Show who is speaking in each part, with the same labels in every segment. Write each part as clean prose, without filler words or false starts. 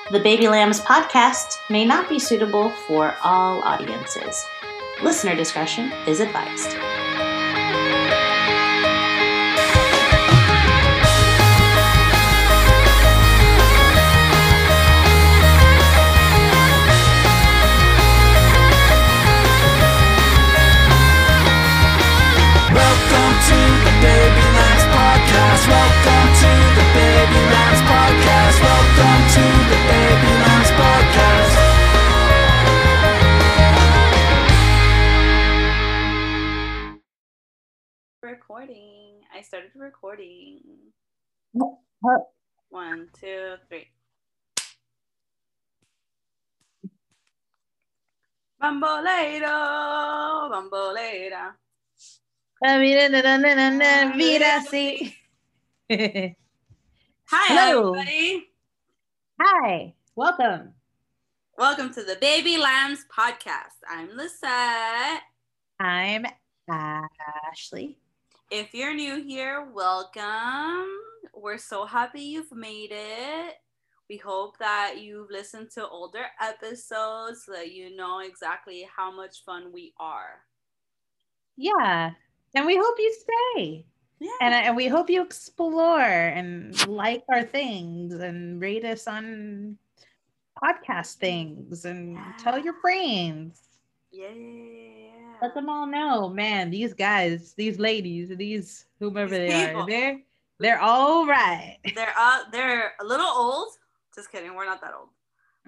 Speaker 1: The Baby Lambs podcast may not be suitable for all audiences. Listener discretion is advised.
Speaker 2: Welcome to the Baby Lambs podcast. Welcome to the Baby Lambs podcast. Welcome to the Baby Lambs podcast.
Speaker 3: Recording. I started recording.
Speaker 1: What?
Speaker 3: 1, 2, 3. Bambolero, bambolera.
Speaker 1: Vida, sí.
Speaker 3: Hi,
Speaker 1: Hello.
Speaker 3: everybody.
Speaker 1: Hi, welcome.
Speaker 3: Welcome to the Baby Lambs podcast. I'm Lisette.
Speaker 1: I'm Ashley.
Speaker 3: If you're new here, welcome. We're so happy you've made it. We hope that you've listened to older episodes so that you know exactly how much fun we are.
Speaker 1: Yeah, and we hope you stay.
Speaker 3: Yeah.
Speaker 1: And we hope you explore and like our things and rate us on podcast things and tell your friends.
Speaker 3: Yeah.
Speaker 1: Let them all know, man, these guys, these ladies, these whomever
Speaker 3: These
Speaker 1: they
Speaker 3: people.
Speaker 1: are, they're all right.
Speaker 3: They're a little old. Just kidding. We're not that old.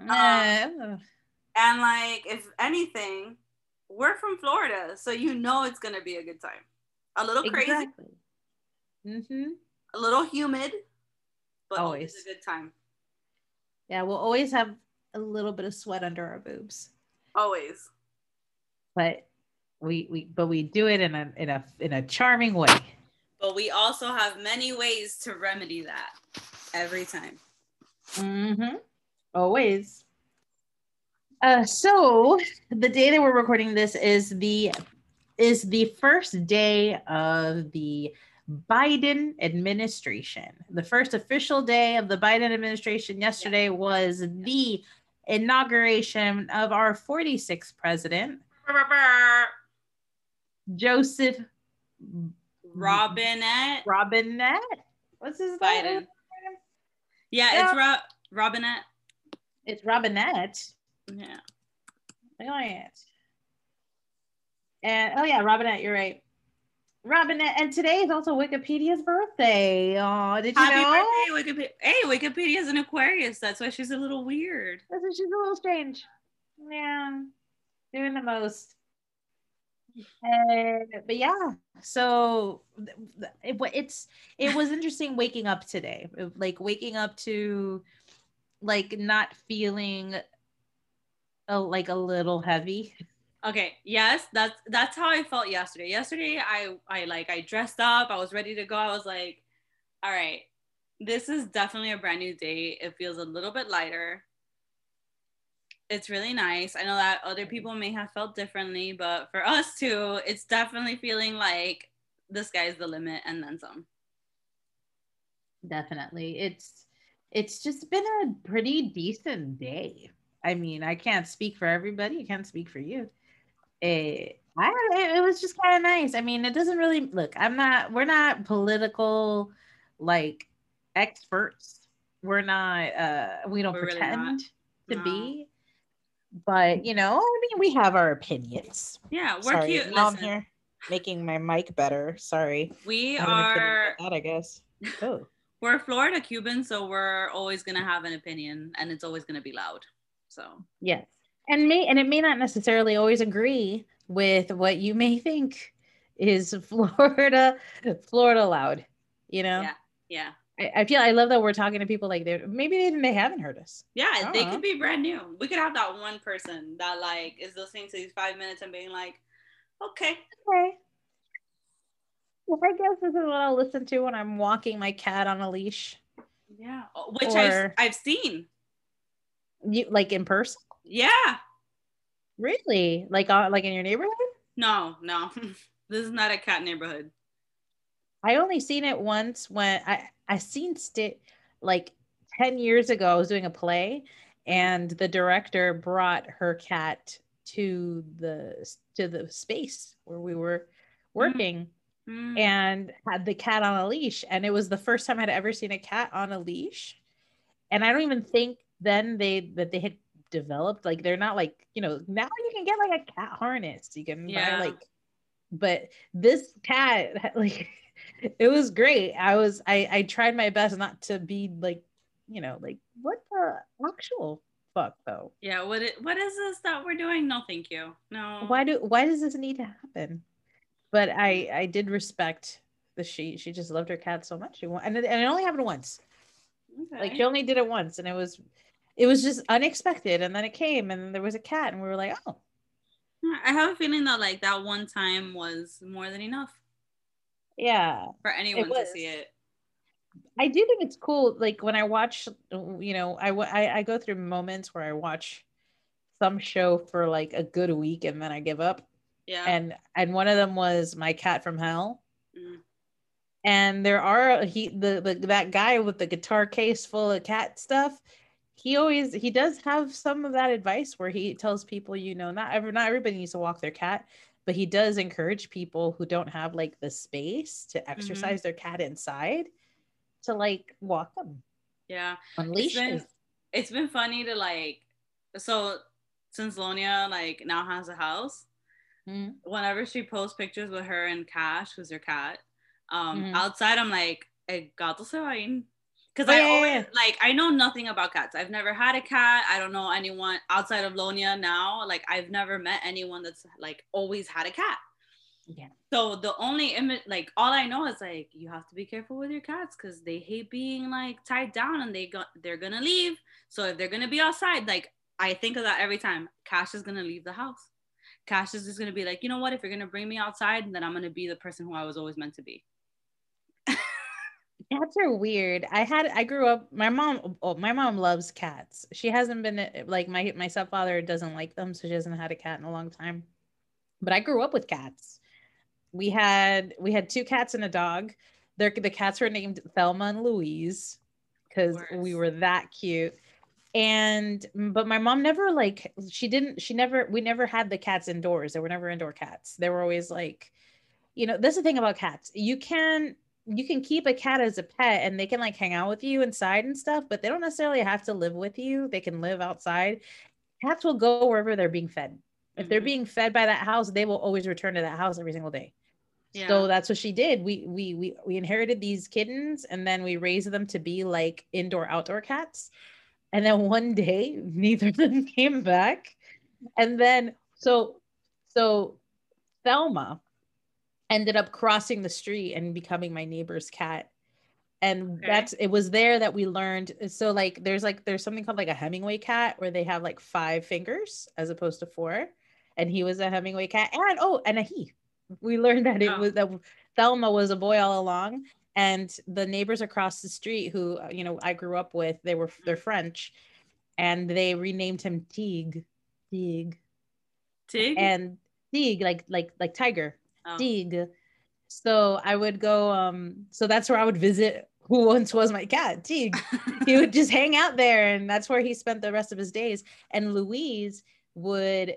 Speaker 3: And like, if anything, we're from Florida, so you know it's gonna be a good time. A little crazy,
Speaker 1: Exactly. Mm-hmm.
Speaker 3: a little humid, but
Speaker 1: Always.
Speaker 3: always a good time.
Speaker 1: Yeah, we'll always have a little bit of sweat under our boobs,
Speaker 3: Always.
Speaker 1: but we do it in a charming way.
Speaker 3: But we also have many ways to remedy that every time.
Speaker 1: Mm-hmm. Always. So the day that we're recording this is the first day of the Biden administration. The first official day of the Biden administration yesterday was the inauguration of our 46th president, Joseph
Speaker 3: Robinette.
Speaker 1: What's his
Speaker 3: Biden.
Speaker 1: name?
Speaker 3: Yeah, it's Robinette.
Speaker 1: It's Robinette.
Speaker 3: Yeah.
Speaker 1: Look at it. And Robinette, you're right. Robinette, and today is also Wikipedia's birthday. Oh, did you
Speaker 3: Happy
Speaker 1: know?
Speaker 3: birthday, Wikipedia. Hey, Wikipedia's an Aquarius. That's why she's a little weird.
Speaker 1: That's why she's a little strange. Yeah, doing the most. But yeah, so it was interesting waking up today, like waking up to like not feeling a little heavy.
Speaker 3: Okay, yes, that's how I felt yesterday. Yesterday, I dressed up. I was ready to go. I was like, all right, this is definitely a brand new day. It feels a little bit lighter. It's really nice. I know that other people may have felt differently, but for us too, it's definitely feeling like the sky's the limit and then some.
Speaker 1: Definitely. It's just been a pretty decent day. I mean, I can't speak for everybody. I can't speak for you. It was just kind of nice. I mean, it doesn't really look, we're not political like experts. We're not we don't
Speaker 3: We're really
Speaker 1: pretend
Speaker 3: not.
Speaker 1: to
Speaker 3: No.
Speaker 1: be. But I mean, we have our opinions.
Speaker 3: Yeah, we're cute.
Speaker 1: Now I'm
Speaker 3: Listen,
Speaker 1: here making my mic better. Sorry.
Speaker 3: we
Speaker 1: I haven't been kidding
Speaker 3: are
Speaker 1: about that, I guess. Oh.
Speaker 3: we're Florida Cubans, so we're always gonna have an opinion, and it's always gonna be loud. So
Speaker 1: Yes. And it may not necessarily always agree with what you may think is Florida loud, you know?
Speaker 3: yeah.
Speaker 1: I love that we're talking to people like they haven't heard us.
Speaker 3: Yeah, they could be brand new. We could have that one person that like is listening to these 5 minutes and being like, okay.
Speaker 1: Okay. Well, I guess this is what I'll listen to when I'm walking my cat on a leash.
Speaker 3: Yeah. Which
Speaker 1: Or-
Speaker 3: I've seen.
Speaker 1: You like in person?
Speaker 3: Yeah.
Speaker 1: Really? Like in your neighborhood?
Speaker 3: No. This is not a cat neighborhood.
Speaker 1: I only seen it once when I seen like 10 years ago. I was doing a play and the director brought her cat to the space where we were working and had the cat on a leash, and it was the first time I'd ever seen a cat on a leash. And I don't even think then they had developed, like, they're not like, you know, now you can get like a cat harness, you can buy like, but this cat, like, it was great. I tried my best not to be like, you know, like, what the actual fuck though?
Speaker 3: Yeah, what is this that we're doing? No, thank you. No.
Speaker 1: Why does this need to happen? But I did respect the she just loved her cat so much. And it only happened once.
Speaker 3: Okay.
Speaker 1: Like, she only did it once, and it was just unexpected, and then it came, and there was a cat, and we were like, oh.
Speaker 3: I have a feeling that like that one time was more than enough.
Speaker 1: Yeah,
Speaker 3: for anyone to see it.
Speaker 1: I do think it's cool. Like, when I watch, you know, I go through moments where I watch some show for like a good week and then I give up.
Speaker 3: Yeah.
Speaker 1: And one of them was My Cat from Hell. And there are that guy with the guitar case full of cat stuff. He does have some of that advice where he tells people, you know, not everybody needs to walk their cat, but he does encourage people who don't have like the space to exercise their cat inside to like walk them.
Speaker 3: Yeah.
Speaker 1: On leashes.
Speaker 3: It's been funny to like, so since Lonia like now has a house, whenever she posts pictures with her and Cash, who's her cat, outside, I'm like, el gato se va a ir. Because like, I know nothing about cats. I've never had a cat. I don't know anyone outside of Lonia now. Like, I've never met anyone that's like always had a cat. Yeah. So the only image, like, all I know is like, you have to be careful with your cats because they hate being like tied down, and they're gonna leave. So if they're gonna be outside, like, I think of that every time. Cash is gonna leave the house. Cash is just gonna be like, you know what? If you're gonna bring me outside, then I'm gonna be the person who I was always meant to be.
Speaker 1: Cats are weird. I grew up, my mom loves cats. She hasn't been like, my stepfather doesn't like them, so she hasn't had a cat in a long time. But I grew up with cats. We had 2 cats and a dog. The cats were named Thelma and Louise because we were that cute. But my mom never like, we never had the cats indoors. There were never indoor cats. They were always like, you know, that's the thing about cats. You can keep a cat as a pet and they can like hang out with you inside and stuff, but they don't necessarily have to live with you. They can live outside. Cats will go wherever they're being fed. If they're being fed by that house, they will always return to that house every single day. Yeah. So that's what she did. We inherited these kittens, and then we raised them to be like indoor outdoor cats. And then one day, neither of them came back. And then so Thelma ended up crossing the street and becoming my neighbor's cat. And it was there that we learned. So like there's something called like a Hemingway cat where they have like 5 fingers as opposed to 4. And he was a Hemingway cat. And a he. We learned that that Thelma was a boy all along. And the neighbors across the street who, you know, I grew up with, they're French, and they renamed him Tig. And Tig, like tiger. Tig. So I would go, so that's where I would visit who once was my cat, Tig. He would just hang out there, and that's where he spent the rest of his days. And Louise would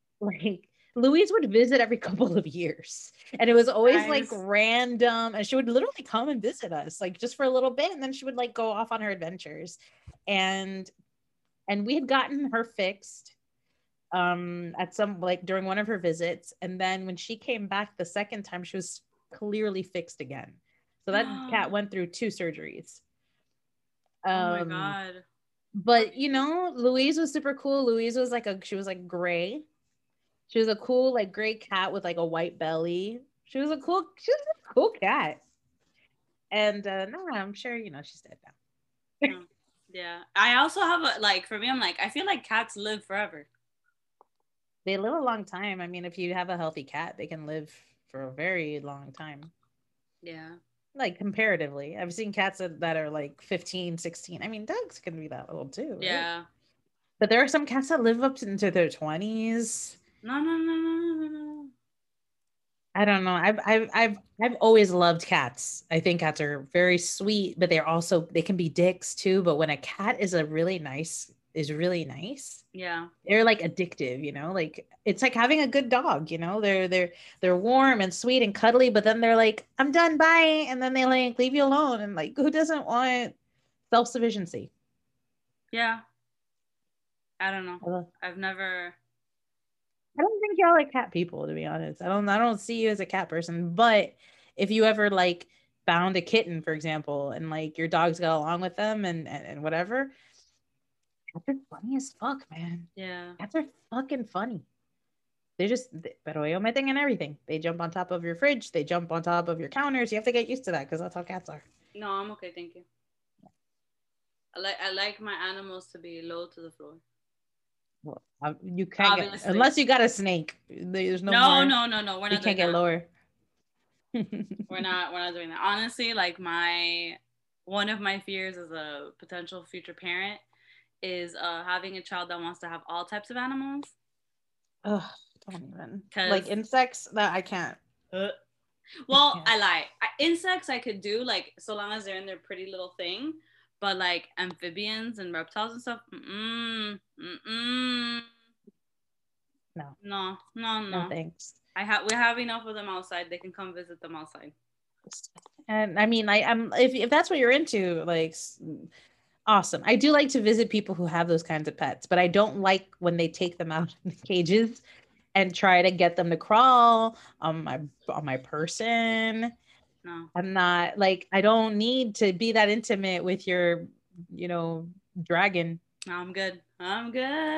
Speaker 1: visit every couple of years, and it was always like random, and she would literally come and visit us like just for a little bit, and then she would like go off on her adventures. And we had gotten her fixed at some, like, during one of her visits, and then when she came back the second time, she was clearly fixed again. So that cat went through 2 surgeries.
Speaker 3: Oh my god.
Speaker 1: But you know, Louise was super cool. Louise was she was like gray. She was a cool like gray cat with like a white belly. She was a cool cat. And no, I'm sure, you know, she's dead now.
Speaker 3: Yeah. I also have for me, I'm like, I feel like cats live forever.
Speaker 1: They live a long time. I mean, if you have a healthy cat, they can live for a very long time.
Speaker 3: Yeah.
Speaker 1: Like comparatively. I've seen cats that are like 15, 16. I mean, dogs can be that old too. Right?
Speaker 3: Yeah.
Speaker 1: But there are some cats that live up into their 20s.
Speaker 3: No.
Speaker 1: I don't know. I've always loved cats. I think cats are very sweet, but they can be dicks too. But when a cat is a really nice is really nice.
Speaker 3: Yeah.
Speaker 1: They're like addictive, like it's like having a good dog, they're warm and sweet and cuddly, but then they're like, I'm done, bye. And then they like leave you alone. And like, who doesn't want self-sufficiency?
Speaker 3: Yeah. I don't know.
Speaker 1: I
Speaker 3: I
Speaker 1: don't think y'all like cat people, to be honest. I don't see you as a cat person, but if you ever like found a kitten, for example, and like your dogs got along with them and whatever, cats are funny as fuck, man.
Speaker 3: Yeah.
Speaker 1: Cats are fucking funny. Pero ellos meten in everything. They jump on top of your fridge. They jump on top of your counters. You have to get used to that because that's how cats are.
Speaker 3: No, I'm okay, thank you. I like my animals to be low to the floor.
Speaker 1: Well, you can't get, unless you got a snake. There's no more.
Speaker 3: No. We're not.
Speaker 1: You can't get lower.
Speaker 3: We're not doing that. Honestly, like one of my fears as a potential future parent is having a child that wants to have all types of animals.
Speaker 1: Ugh, don't even. Like insects, that I can't.
Speaker 3: Well, I lie. Insects I could do, like, so long as they're in their pretty little thing. But like amphibians and reptiles and stuff, No,
Speaker 1: thanks.
Speaker 3: We have enough of them outside. They can come visit them outside.
Speaker 1: And I mean, I'm if that's what you're into, like, awesome. I do like to visit people who have those kinds of pets, but I don't like when they take them out in the cages and try to get them to crawl on my person.
Speaker 3: No,
Speaker 1: I'm not like, I don't need to be that intimate with your, dragon.
Speaker 3: No, I'm good. I'm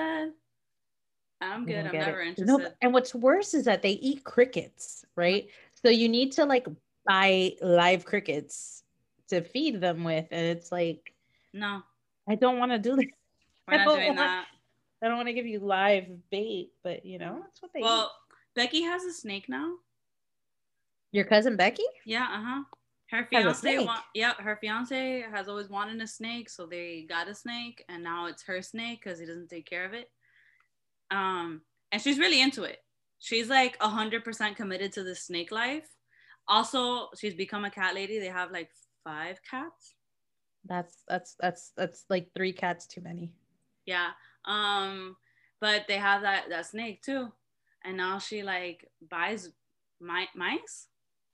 Speaker 3: never interested.
Speaker 1: No, and what's worse is that they eat crickets, right? So you need to like buy live crickets to feed them with, and it's like,
Speaker 3: no,
Speaker 1: I don't want to do that.
Speaker 3: We're not doing that.
Speaker 1: I don't want to give you live bait, but that's what they eat.
Speaker 3: Well, Becky has a snake now.
Speaker 1: Your cousin Becky?
Speaker 3: Yeah, her fiance her fiance has always wanted a snake, so they got a snake, and now it's her snake because he doesn't take care of it. And she's really into it. She's like 100% committed to the snake life. Also, she's become a cat lady. They have like 5 cats.
Speaker 1: That's like 3 cats too many.
Speaker 3: Yeah. But they have that snake too, and now she like buys mice.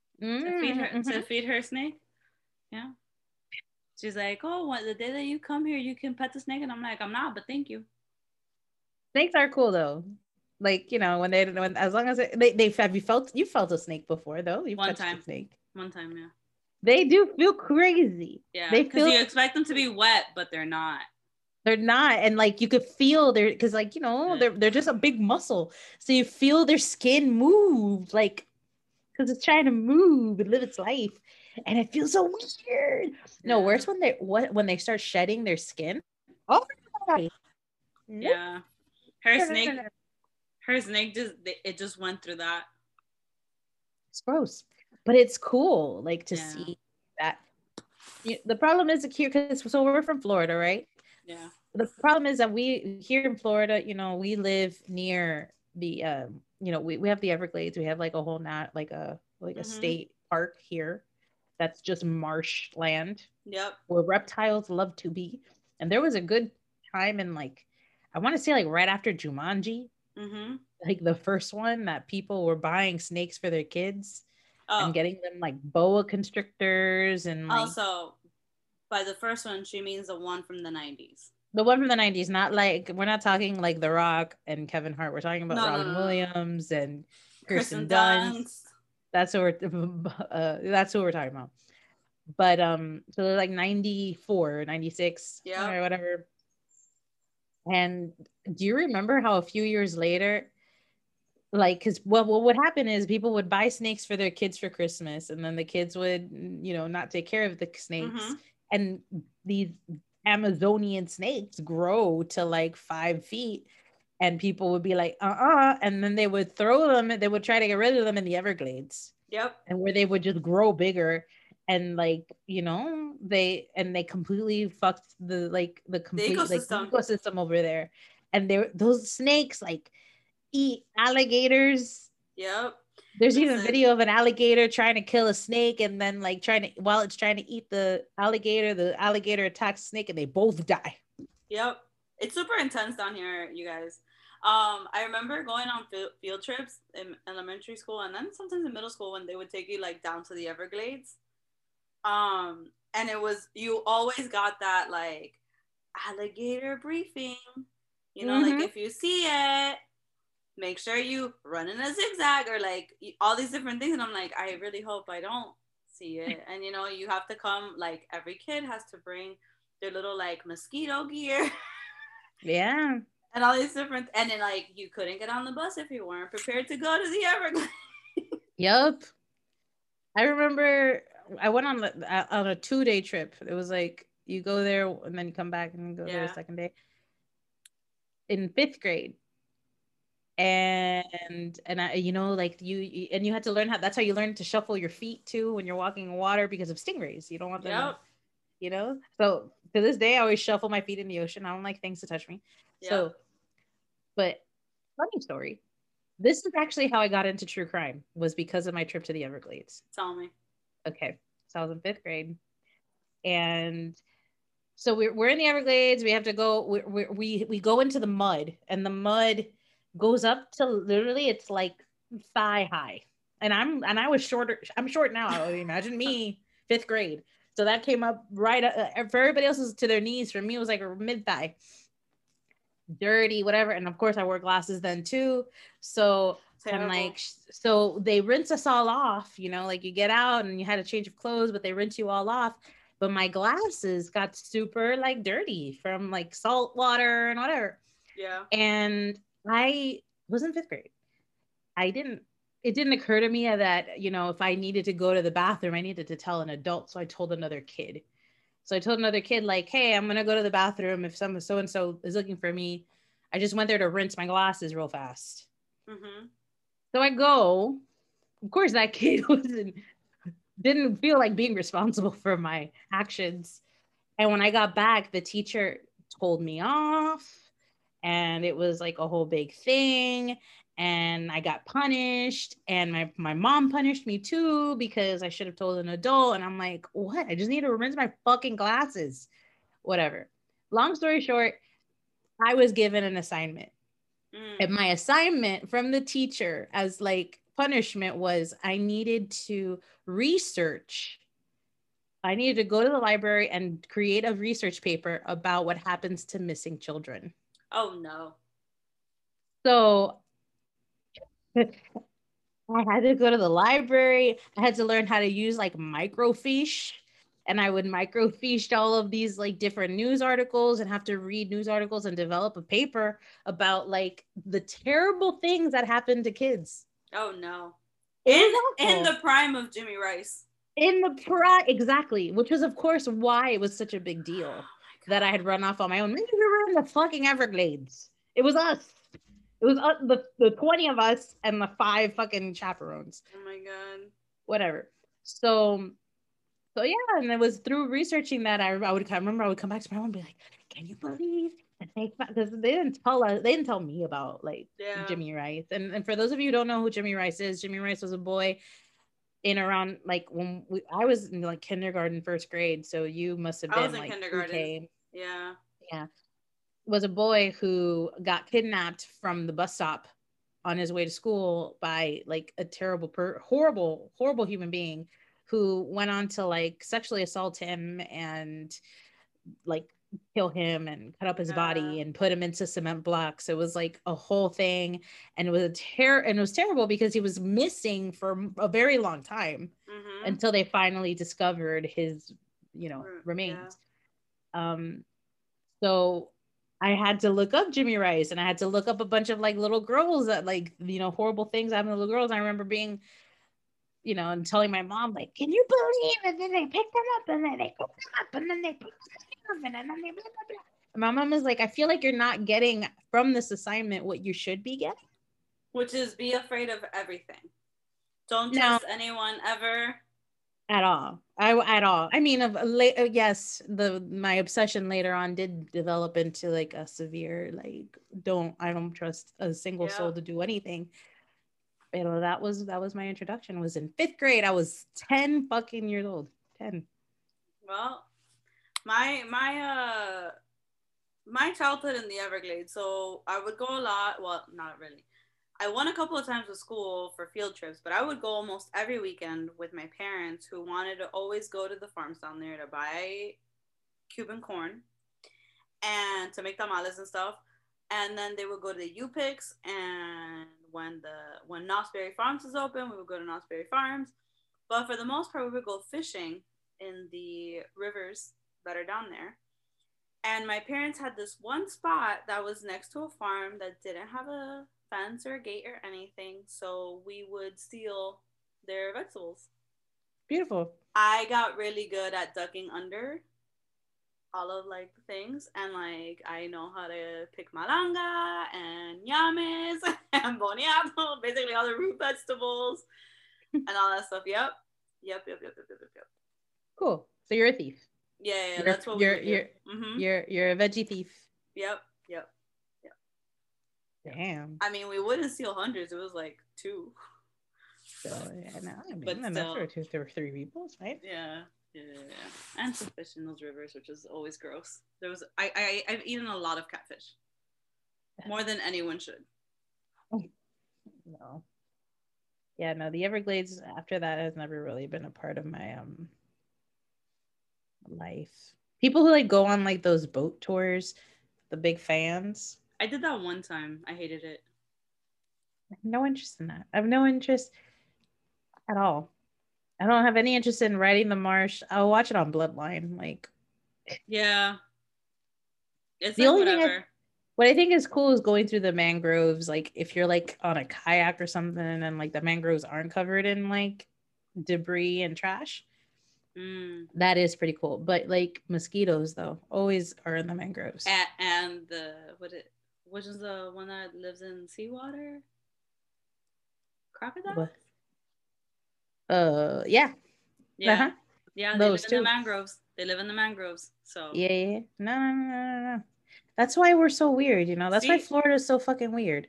Speaker 3: To feed her snake. Yeah. She's like, oh, the day that you come here, you can pet the snake. And I'm like, I'm not, but thank you.
Speaker 1: Snakes are cool though. Like, when as long as you felt a snake before though. You've touched a snake.
Speaker 3: One time, yeah.
Speaker 1: They do feel crazy.
Speaker 3: Yeah. Because you expect them to be wet, but they're not.
Speaker 1: They're not. And like you could feel because like, they're just a big muscle. So you feel their skin move, like, because it's trying to move and live its life, and it feels so weird. No, worse when they start shedding their skin. Oh my God.
Speaker 3: Yeah, her snake just went through that.
Speaker 1: It's gross, but it's cool, like to see that. The problem is here because we're from Florida, right?
Speaker 3: Yeah.
Speaker 1: The problem is that we here in Florida, we live near the we have the Everglades. We have like a whole a state park here that's just marshland.
Speaker 3: Yep.
Speaker 1: Where reptiles love to be. And there was a good time in like, I want to say like right after Jumanji, like the first one, that people were buying snakes for their kids and getting them like boa constrictors and like.
Speaker 3: Also, by the first one, she means the one from the 90s.
Speaker 1: The one from the 90s, not like, we're not talking like The Rock and Kevin Hart. We're talking about Robin Williams and Kirsten Dunst. That's what we're talking about. But so they're like 94, 96, or whatever. And do you remember how a few years later, like, because what would happen is people would buy snakes for their kids for Christmas, and then the kids would, not take care of the snakes, and these Amazonian snakes grow to like 5 feet, and people would be like, and then they would throw them, they would try to get rid of them in the Everglades.
Speaker 3: Yep.
Speaker 1: And where they would just grow bigger, and like, they completely fucked the complete ecosystem over there. And those snakes like eat alligators.
Speaker 3: Yep.
Speaker 1: There's even a video of an alligator trying to kill a snake, and then like while it's trying to eat the alligator attacks the snake, and they both die.
Speaker 3: Yep. It's super intense down here, you guys. I remember going on field trips in elementary school and then sometimes in middle school when they would take you like down to the Everglades. And it was, you always got that like alligator briefing. You know, like if you see it, make sure you run in a zigzag or like all these different things. And I'm like, I really hope I don't see it. And you know, you have to come, like every kid has to bring their little like mosquito gear.
Speaker 1: Yeah.
Speaker 3: And all these different, and then like you couldn't get on the bus if you weren't prepared to go to the Everglades.
Speaker 1: Yep. I remember I went on a 2-day trip. It was like you go there and then you come back and go there a second day in 5th grade. And I, you know, like you and you had to learn how, that's how you learn to shuffle your feet too when you're walking in water because of stingrays. You don't want them to, you know. So to this day I always shuffle my feet in the ocean. I don't like things to touch me. So, but funny story, this is actually how I got into true crime, was because of my trip to the Everglades.
Speaker 3: Tell me.
Speaker 1: Okay, so I was in 5th grade, and so we're in the Everglades. We have to go. We go into the mud, and the mud goes up to literally, it's like thigh high. And I was shorter. I'm short now. I would imagine me 5th grade. So that came up right for everybody else is to their knees. For me, it was like a mid thigh. Dirty, whatever. And of course, I wore glasses then too. So terrible. I'm like, so they rinse us all off. You know, like you get out and you had a change of clothes, but they rinse you all off. But my glasses got super like dirty from like salt water and whatever.
Speaker 3: Yeah.
Speaker 1: And I was in 5th grade. It didn't occur to me that, you know, if I needed to go to the bathroom, I needed to tell an adult. So I told another kid. So I told another kid, like, hey, I'm going to go to the bathroom. If someone so-and-so is looking for me, I just went there to rinse my glasses real fast. So I go. Of course, that kid didn't feel like being responsible for my actions. And when I got back, the teacher told me off. And it was like a whole big thing. And I got punished. And my mom punished me too because I should have told an adult. And I'm like, what? I just need to rinse my fucking glasses. Whatever. Long story short, I was given an assignment. And my assignment from the teacher as like punishment was I needed to research. I needed to go to the library and create a research paper about what happens to missing children.
Speaker 3: Oh, no.
Speaker 1: So I had to go to the library. I had to learn how to use like microfiche. And I would microfiche all of these like different news articles and have to read news articles and develop a paper about like the terrible things that happen to kids.
Speaker 3: Oh, no. In the prime of Jimmy Rice.
Speaker 1: In the prime, exactly. Which was, of course, why it was such a big deal that I had run off on my own. Maybe we were in the fucking Everglades. It was us. It was the 20 of us and the 5 fucking chaperones.
Speaker 3: Oh my God.
Speaker 1: Whatever. So yeah, and it was through researching that I would come back to my mom and be like, can you believe that because they didn't tell me about like Jimmy Rice. And for those of you who don't know who Jimmy Rice is, Jimmy Rice was a boy in around like when I was in like kindergarten, 1st grade. So you must have been like kindergarten. Okay.
Speaker 3: Yeah.
Speaker 1: Was a boy who got kidnapped from the bus stop on his way to school by like a terrible, horrible human being who went on to like sexually assault him and like kill him and cut up his body and put him into cement blocks. It was like a whole thing. And it was terrible because he was missing for a very long time until they finally discovered his, remains. So I had to look up Jimmy Rice and I had to look up a bunch of like little girls that like, horrible things happened to little girls. I remember being, and telling my mom, like, can you believe it? And then they picked them up and then they picked them up and then they picked them up and then they blah, blah, blah. And my mom is like, I feel like you're not getting from this assignment what you should be getting.
Speaker 3: Which is be afraid of everything. Don't trust anyone ever.
Speaker 1: At all. I mean, yes, my obsession later on did develop into like a severe, like, I don't trust a single soul to do anything. But that was my introduction. It was in 5th grade. I was 10 fucking years old. 10.
Speaker 3: Well, my my childhood in the Everglades. So I would go a lot. Well, not really. I went a couple of times with school for field trips, but I would go almost every weekend with my parents who wanted to always go to the farms down there to buy Cuban corn and to make tamales and stuff. And then they would go to the U-Picks, and when Knott's Berry Farms is open, we would go to Knott's Berry Farms. But for the most part, we would go fishing in the rivers that are down there. And my parents had this one spot that was next to a farm that didn't have a fence or a gate or anything. So we would steal their vegetables.
Speaker 1: Beautiful.
Speaker 3: I got really good at ducking under all of like the things, and like I know how to pick malanga and yames and boniato, basically all the root vegetables and all that stuff. Yep.
Speaker 1: Cool. So you're a thief.
Speaker 3: Yeah, that's what we would do.
Speaker 1: You're a veggie thief.
Speaker 3: Yep.
Speaker 1: Damn.
Speaker 3: I mean, we wouldn't steal hundreds. It was like 2.
Speaker 1: So yeah, no, I mean,
Speaker 3: But
Speaker 1: enough
Speaker 3: still.
Speaker 1: for 2 or 3 people, right?
Speaker 3: Yeah. And some fish in those rivers, which is always gross. I've eaten a lot of catfish, more than anyone should.
Speaker 1: No. Yeah, no, the Everglades after that has never really been a part of my life. People who like go on like those boat tours, the big fans.
Speaker 3: I did that one time. I hated it.
Speaker 1: I have no interest in that. I have no interest at all. I don't have any interest in riding the marsh. I'll watch it on Bloodline. Like,
Speaker 3: yeah, it's
Speaker 1: the
Speaker 3: like
Speaker 1: only thing
Speaker 3: whatever.
Speaker 1: what I think is cool is going through the mangroves. Like, if you're like on a kayak or something, and like the mangroves aren't covered in like debris and trash, that is pretty cool. But like mosquitoes, though, always are in the mangroves.
Speaker 3: And the which is the one that lives in seawater? Crocodiles?
Speaker 1: Yeah.
Speaker 3: Yeah.
Speaker 1: Uh-huh.
Speaker 3: Yeah, they
Speaker 1: Those
Speaker 3: live in
Speaker 1: too.
Speaker 3: the mangroves. They live in the mangroves. So
Speaker 1: Yeah. No. That's why we're so weird, you know. That's why
Speaker 3: See?
Speaker 1: Florida is so fucking weird.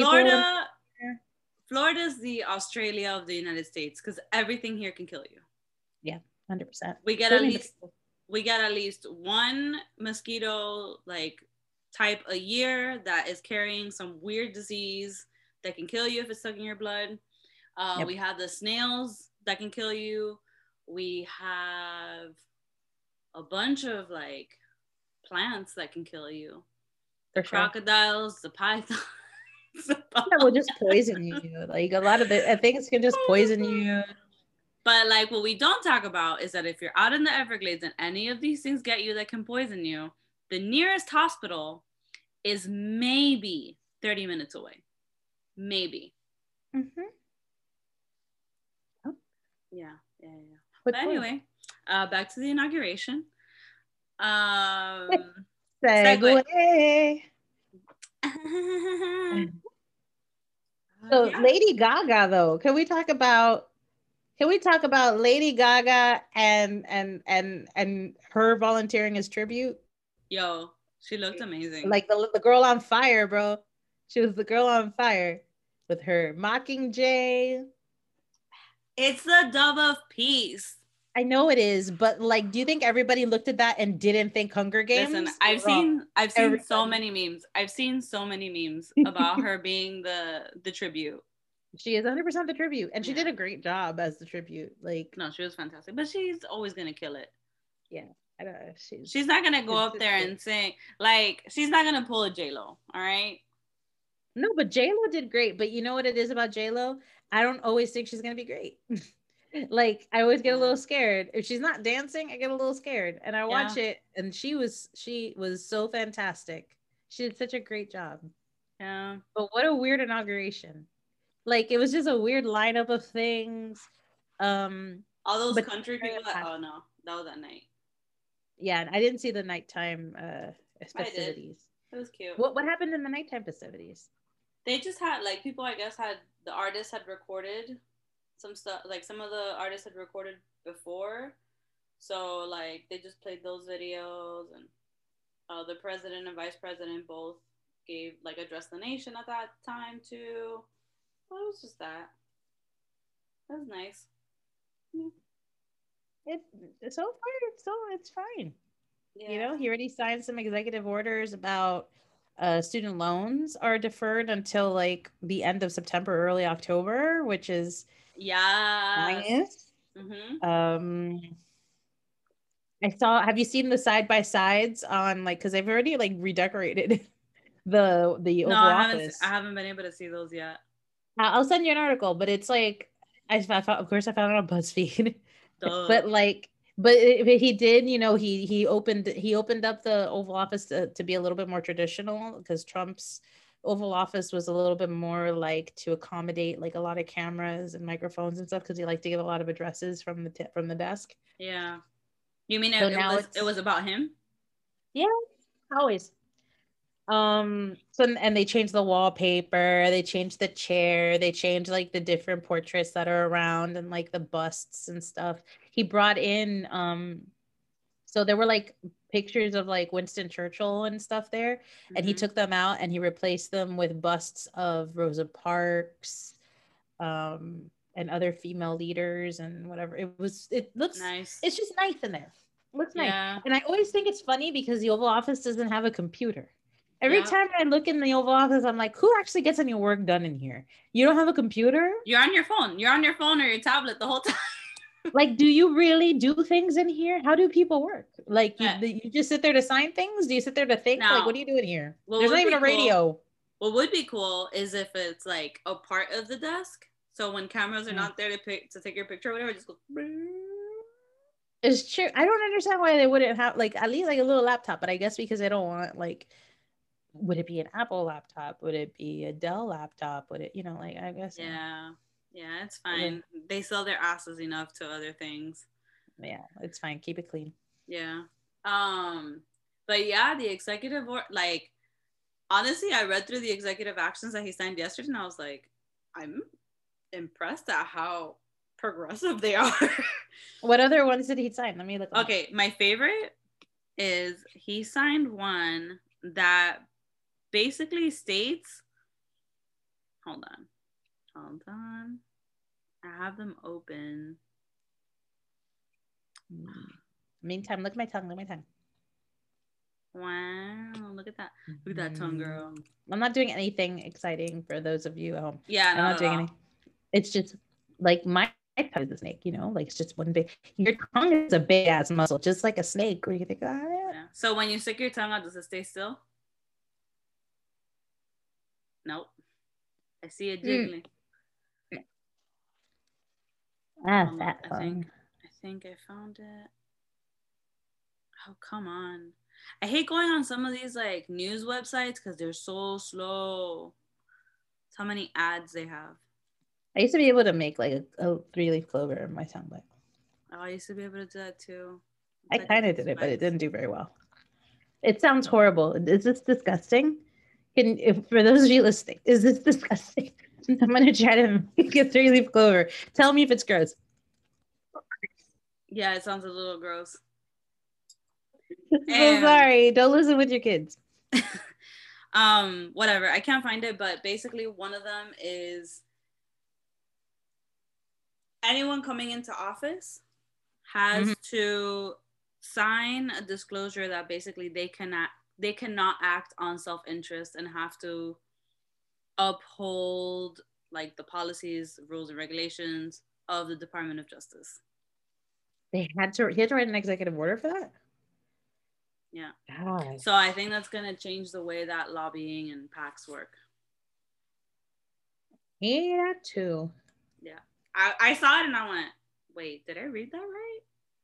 Speaker 3: Florida's the Australia of the United States because everything here can kill you.
Speaker 1: Yeah, 100%.
Speaker 3: We get at least one mosquito like type a year that is carrying some weird disease that can kill you if it's stuck in your blood. We have the snails that can kill you. We have a bunch of like plants that can kill you. The crocodiles, the pythons.
Speaker 1: That will just poison you. Like a lot of the things can just poison you.
Speaker 3: But like what we don't talk about is that if you're out in the Everglades and any of these things get you that can poison you, the nearest hospital is maybe 30 minutes away. Maybe.
Speaker 1: Mm-hmm.
Speaker 3: Yeah. But anyway, back to the inauguration.
Speaker 1: Segue. So Lady Gaga, though, can we talk about Lady Gaga and her volunteering as tribute?
Speaker 3: Yo, she looked amazing.
Speaker 1: Like the girl on fire, bro. She was the girl on fire with her Mockingjay.
Speaker 3: It's the dove of peace.
Speaker 1: I know it is, but like, do you think everybody looked at that and didn't think Hunger Games?
Speaker 3: Listen, I've seen so many memes. I've seen so many memes about her being the tribute.
Speaker 1: She is 100% the tribute, and she did a great job as the tribute. Like,
Speaker 3: no, she was fantastic, but she's always gonna kill it.
Speaker 1: Yeah, I don't know.
Speaker 3: She's not gonna go up there and sing like she's not gonna pull a J-Lo. All right.
Speaker 1: No, but J-Lo did great. But you know what it is about J-Lo? I don't always think she's gonna be great. Like I always get a little scared. If she's not dancing, I get a little scared. And I watch it, and she was so fantastic. She did such a great job.
Speaker 3: Yeah.
Speaker 1: But what a weird inauguration. Like it was just a weird lineup of things.
Speaker 3: All those country people oh no, that was at night.
Speaker 1: Yeah, and I didn't see the nighttime festivities.
Speaker 3: It was cute.
Speaker 1: What happened in the nighttime festivities?
Speaker 3: They just had like people, I guess, the artists had recorded some stuff, like some of the artists had recorded before, so like they just played those videos, and the president and vice president both gave like addressed the nation at that time too. Well, it was just that. That was nice.
Speaker 1: So far, it's fine. You know, he already signed some executive orders about student loans are deferred until like the end of September, early October, which is
Speaker 3: Yes.
Speaker 1: nice. Have you seen the side by sides on like, because they've already like redecorated the
Speaker 3: No,
Speaker 1: Oval Office.
Speaker 3: I haven't been able to see those yet.
Speaker 1: I'll send you an article, but it's like I found, of course, I found it on BuzzFeed, but like, he did, you know, he opened up the Oval Office to be a little bit more traditional because Trump's Oval Office was a little bit more like to accommodate like a lot of cameras and microphones and stuff because he liked to give a lot of addresses from the desk.
Speaker 3: Yeah. You mean
Speaker 1: So
Speaker 3: it was about him?
Speaker 1: Yeah, always. So and they changed the wallpaper, they changed the chair, they changed like the different portraits that are around and like the busts and stuff. He brought in so there were like pictures of like Winston Churchill and stuff there, and he took them out and he replaced them with busts of Rosa Parks and other female leaders and whatever. It looks nice. It's just nice in there. It looks nice. And I always think it's funny because the Oval Office doesn't have a computer. Every time I look in the Oval Office, I'm like, who actually gets any work done in here? You don't have a computer?
Speaker 3: You're on your phone. You're on your phone or your tablet the whole time.
Speaker 1: Like, do you really do things in here? How do people work? Like, you just sit there to sign things? Do you sit there to think? Now, like, what are you doing here? There's not even a radio.
Speaker 3: What would be cool is if it's like a part of the desk. So when cameras are not there to take your picture or whatever, just go.
Speaker 1: It's true. I don't understand why they wouldn't have like at least like a little laptop, but I guess because they don't want like. Would it be an Apple laptop? Would it be a Dell laptop? Would it, you know, like, I guess.
Speaker 3: Yeah, it's fine. They sell their asses enough to other things.
Speaker 1: Yeah, it's fine. Keep it clean.
Speaker 3: Yeah. But yeah, the executive like, honestly, I read through the executive actions that he signed yesterday and I was like, I'm impressed at how progressive they are.
Speaker 1: What other ones did he sign? Let me look.
Speaker 3: Okay, my favorite is he signed one that basically states, hold on, I have them open.
Speaker 1: Meantime, look at my tongue.
Speaker 3: Wow, look at that tongue, girl.
Speaker 1: I'm not doing anything exciting for those of you at home.
Speaker 3: Yeah,
Speaker 1: I'm not doing anything. It's just like my tongue is a snake, you know, like it's just one big. Your tongue is a big ass muscle, just like a snake. Where you think,
Speaker 3: yeah. So when you stick your tongue out, does it stay still? Nope. I see it jiggling.
Speaker 1: That
Speaker 3: I think I found it. Oh, come on. I hate going on some of these like news websites because they're so slow. That's how many ads they have.
Speaker 1: I used to be able to make like a 3-leaf clover in my tongue, but
Speaker 3: I used to be able to do that too.
Speaker 1: I kind of did it, but it didn't do very well. It sounds horrible. Is this disgusting? For those of you listening, is this disgusting? I'm gonna try to make a 3-leaf clover. Tell me if it's gross.
Speaker 3: Yeah, it sounds a little gross.
Speaker 1: So sorry. Don't listen with your kids.
Speaker 3: Whatever. I can't find it, but basically one of them is anyone coming into office has to sign a disclosure that basically they cannot act on self-interest and have to uphold like the policies, rules, and regulations of the Department of Justice.
Speaker 1: He had to write an executive order for that?
Speaker 3: Yeah.
Speaker 1: God.
Speaker 3: So I think that's going to change the way that lobbying and PACs work.
Speaker 1: Yeah, too.
Speaker 3: Yeah. I saw it and I went, wait, did I read that right?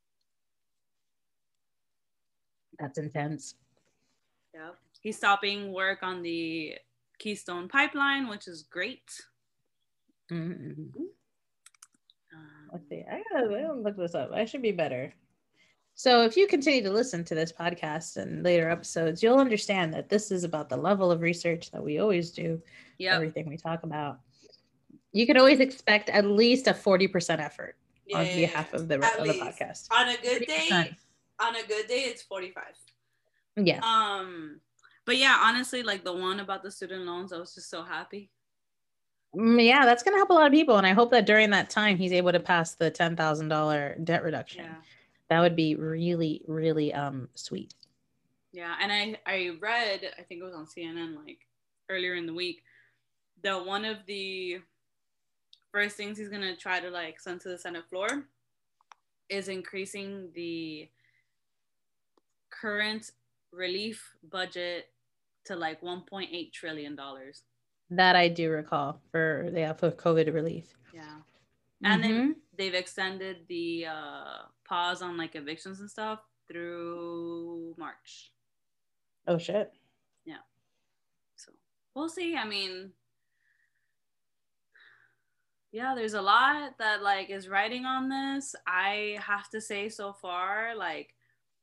Speaker 1: That's intense.
Speaker 3: Yep. He's stopping work on the Keystone Pipeline, which is great.
Speaker 1: Mm-hmm. Let's see. I gotta look this up. I should be better. So if you continue to listen to this podcast and later episodes, you'll understand that this is about the level of research that we always do. Yep. Everything we talk about. You can always expect at least a 40% effort on behalf of the podcast.
Speaker 3: On a good 40%. day, it's 45.
Speaker 1: Yeah.
Speaker 3: But yeah, honestly, like the one about the student loans, I was just so happy.
Speaker 1: Yeah, that's gonna help a lot of people, and I hope that during that time he's able to pass the $10,000 debt reduction. Yeah. That would be really, really sweet.
Speaker 3: Yeah, and I read, I think it was on CNN like earlier in the week, that one of the first things he's gonna try to like send to the Senate floor is increasing the current relief budget to like $1.8 trillion.
Speaker 1: That I do recall for COVID relief.
Speaker 3: Yeah. And
Speaker 1: Mm-hmm.
Speaker 3: they've extended the pause on like evictions and stuff through March.
Speaker 1: Oh shit.
Speaker 3: Yeah. So we'll see. I mean, yeah, there's a lot that like is writing on this. I have to say so far, like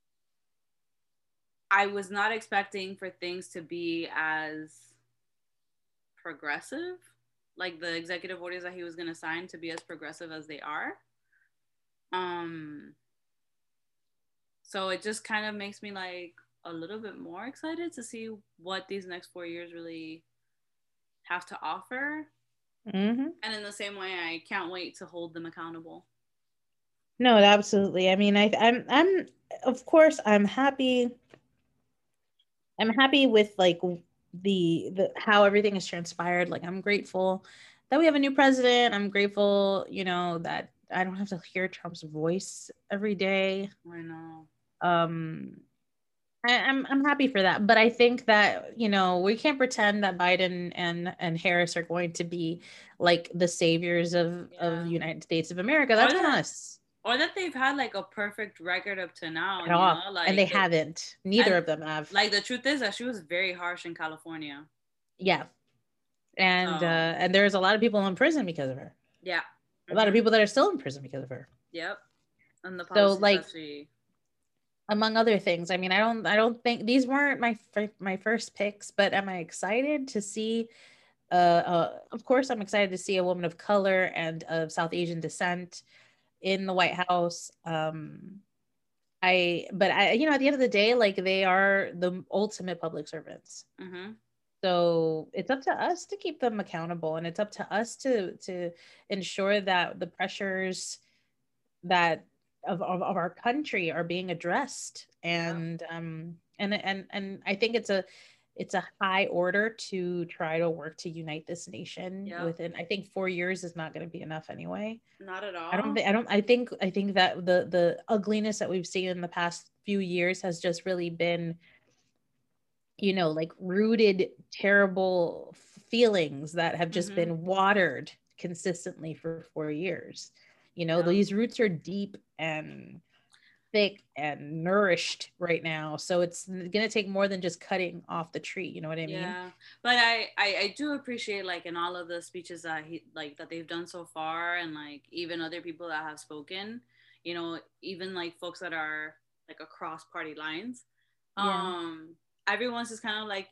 Speaker 3: I was not expecting for things to be as progressive, like the executive orders that he was gonna sign to be as progressive as they are. Um so it just kind of makes me like a little bit more excited to see what these next 4 years really have to offer.
Speaker 1: Mm-hmm.
Speaker 3: And in the same way, I can't wait to hold them accountable.
Speaker 1: No, absolutely. I mean, I'm, of course, I'm happy. I'm happy with like the how everything has transpired. Like, I'm grateful that we have a new president. I'm grateful, that I don't have to hear Trump's voice every day.
Speaker 3: I know.
Speaker 1: Um, I'm happy for that, but I think that we can't pretend that Biden and Harris are going to be like the saviors of the United States of America. That's on us.
Speaker 3: Or that they've had like a perfect record up to now,
Speaker 1: At all.
Speaker 3: like
Speaker 1: and they haven't. Neither of them have.
Speaker 3: Like the truth is that she was very harsh in California.
Speaker 1: Yeah, and there's a lot of people in prison because of her.
Speaker 3: Yeah,
Speaker 1: a lot of people that are still in prison because of her.
Speaker 3: Yep, and the
Speaker 1: so like. Among other things, I mean, I don't think these weren't my first picks, but am I excited to see? Of course, I'm excited to see a woman of color and of South Asian descent in the White House. But I, at the end of the day, like they are the ultimate public servants.
Speaker 3: Mm-hmm.
Speaker 1: So it's up to us to keep them accountable, and it's up to us to ensure that the pressures that of our country are being addressed. And and I think it's a high order to try to work to unite this nation within. I think 4 years is not going to be enough anyway.
Speaker 3: Not at all.
Speaker 1: I think that the ugliness that we've seen in the past few years has just really been like rooted terrible feelings that have just been watered consistently for 4 years. These roots are deep and thick and nourished right now, so it's gonna take more than just cutting off the tree. You know what I mean?
Speaker 3: Yeah, but I do appreciate like in all of the speeches that that they've done so far, and like even other people that have spoken, even like folks that are like across party lines. Everyone's just kind of like,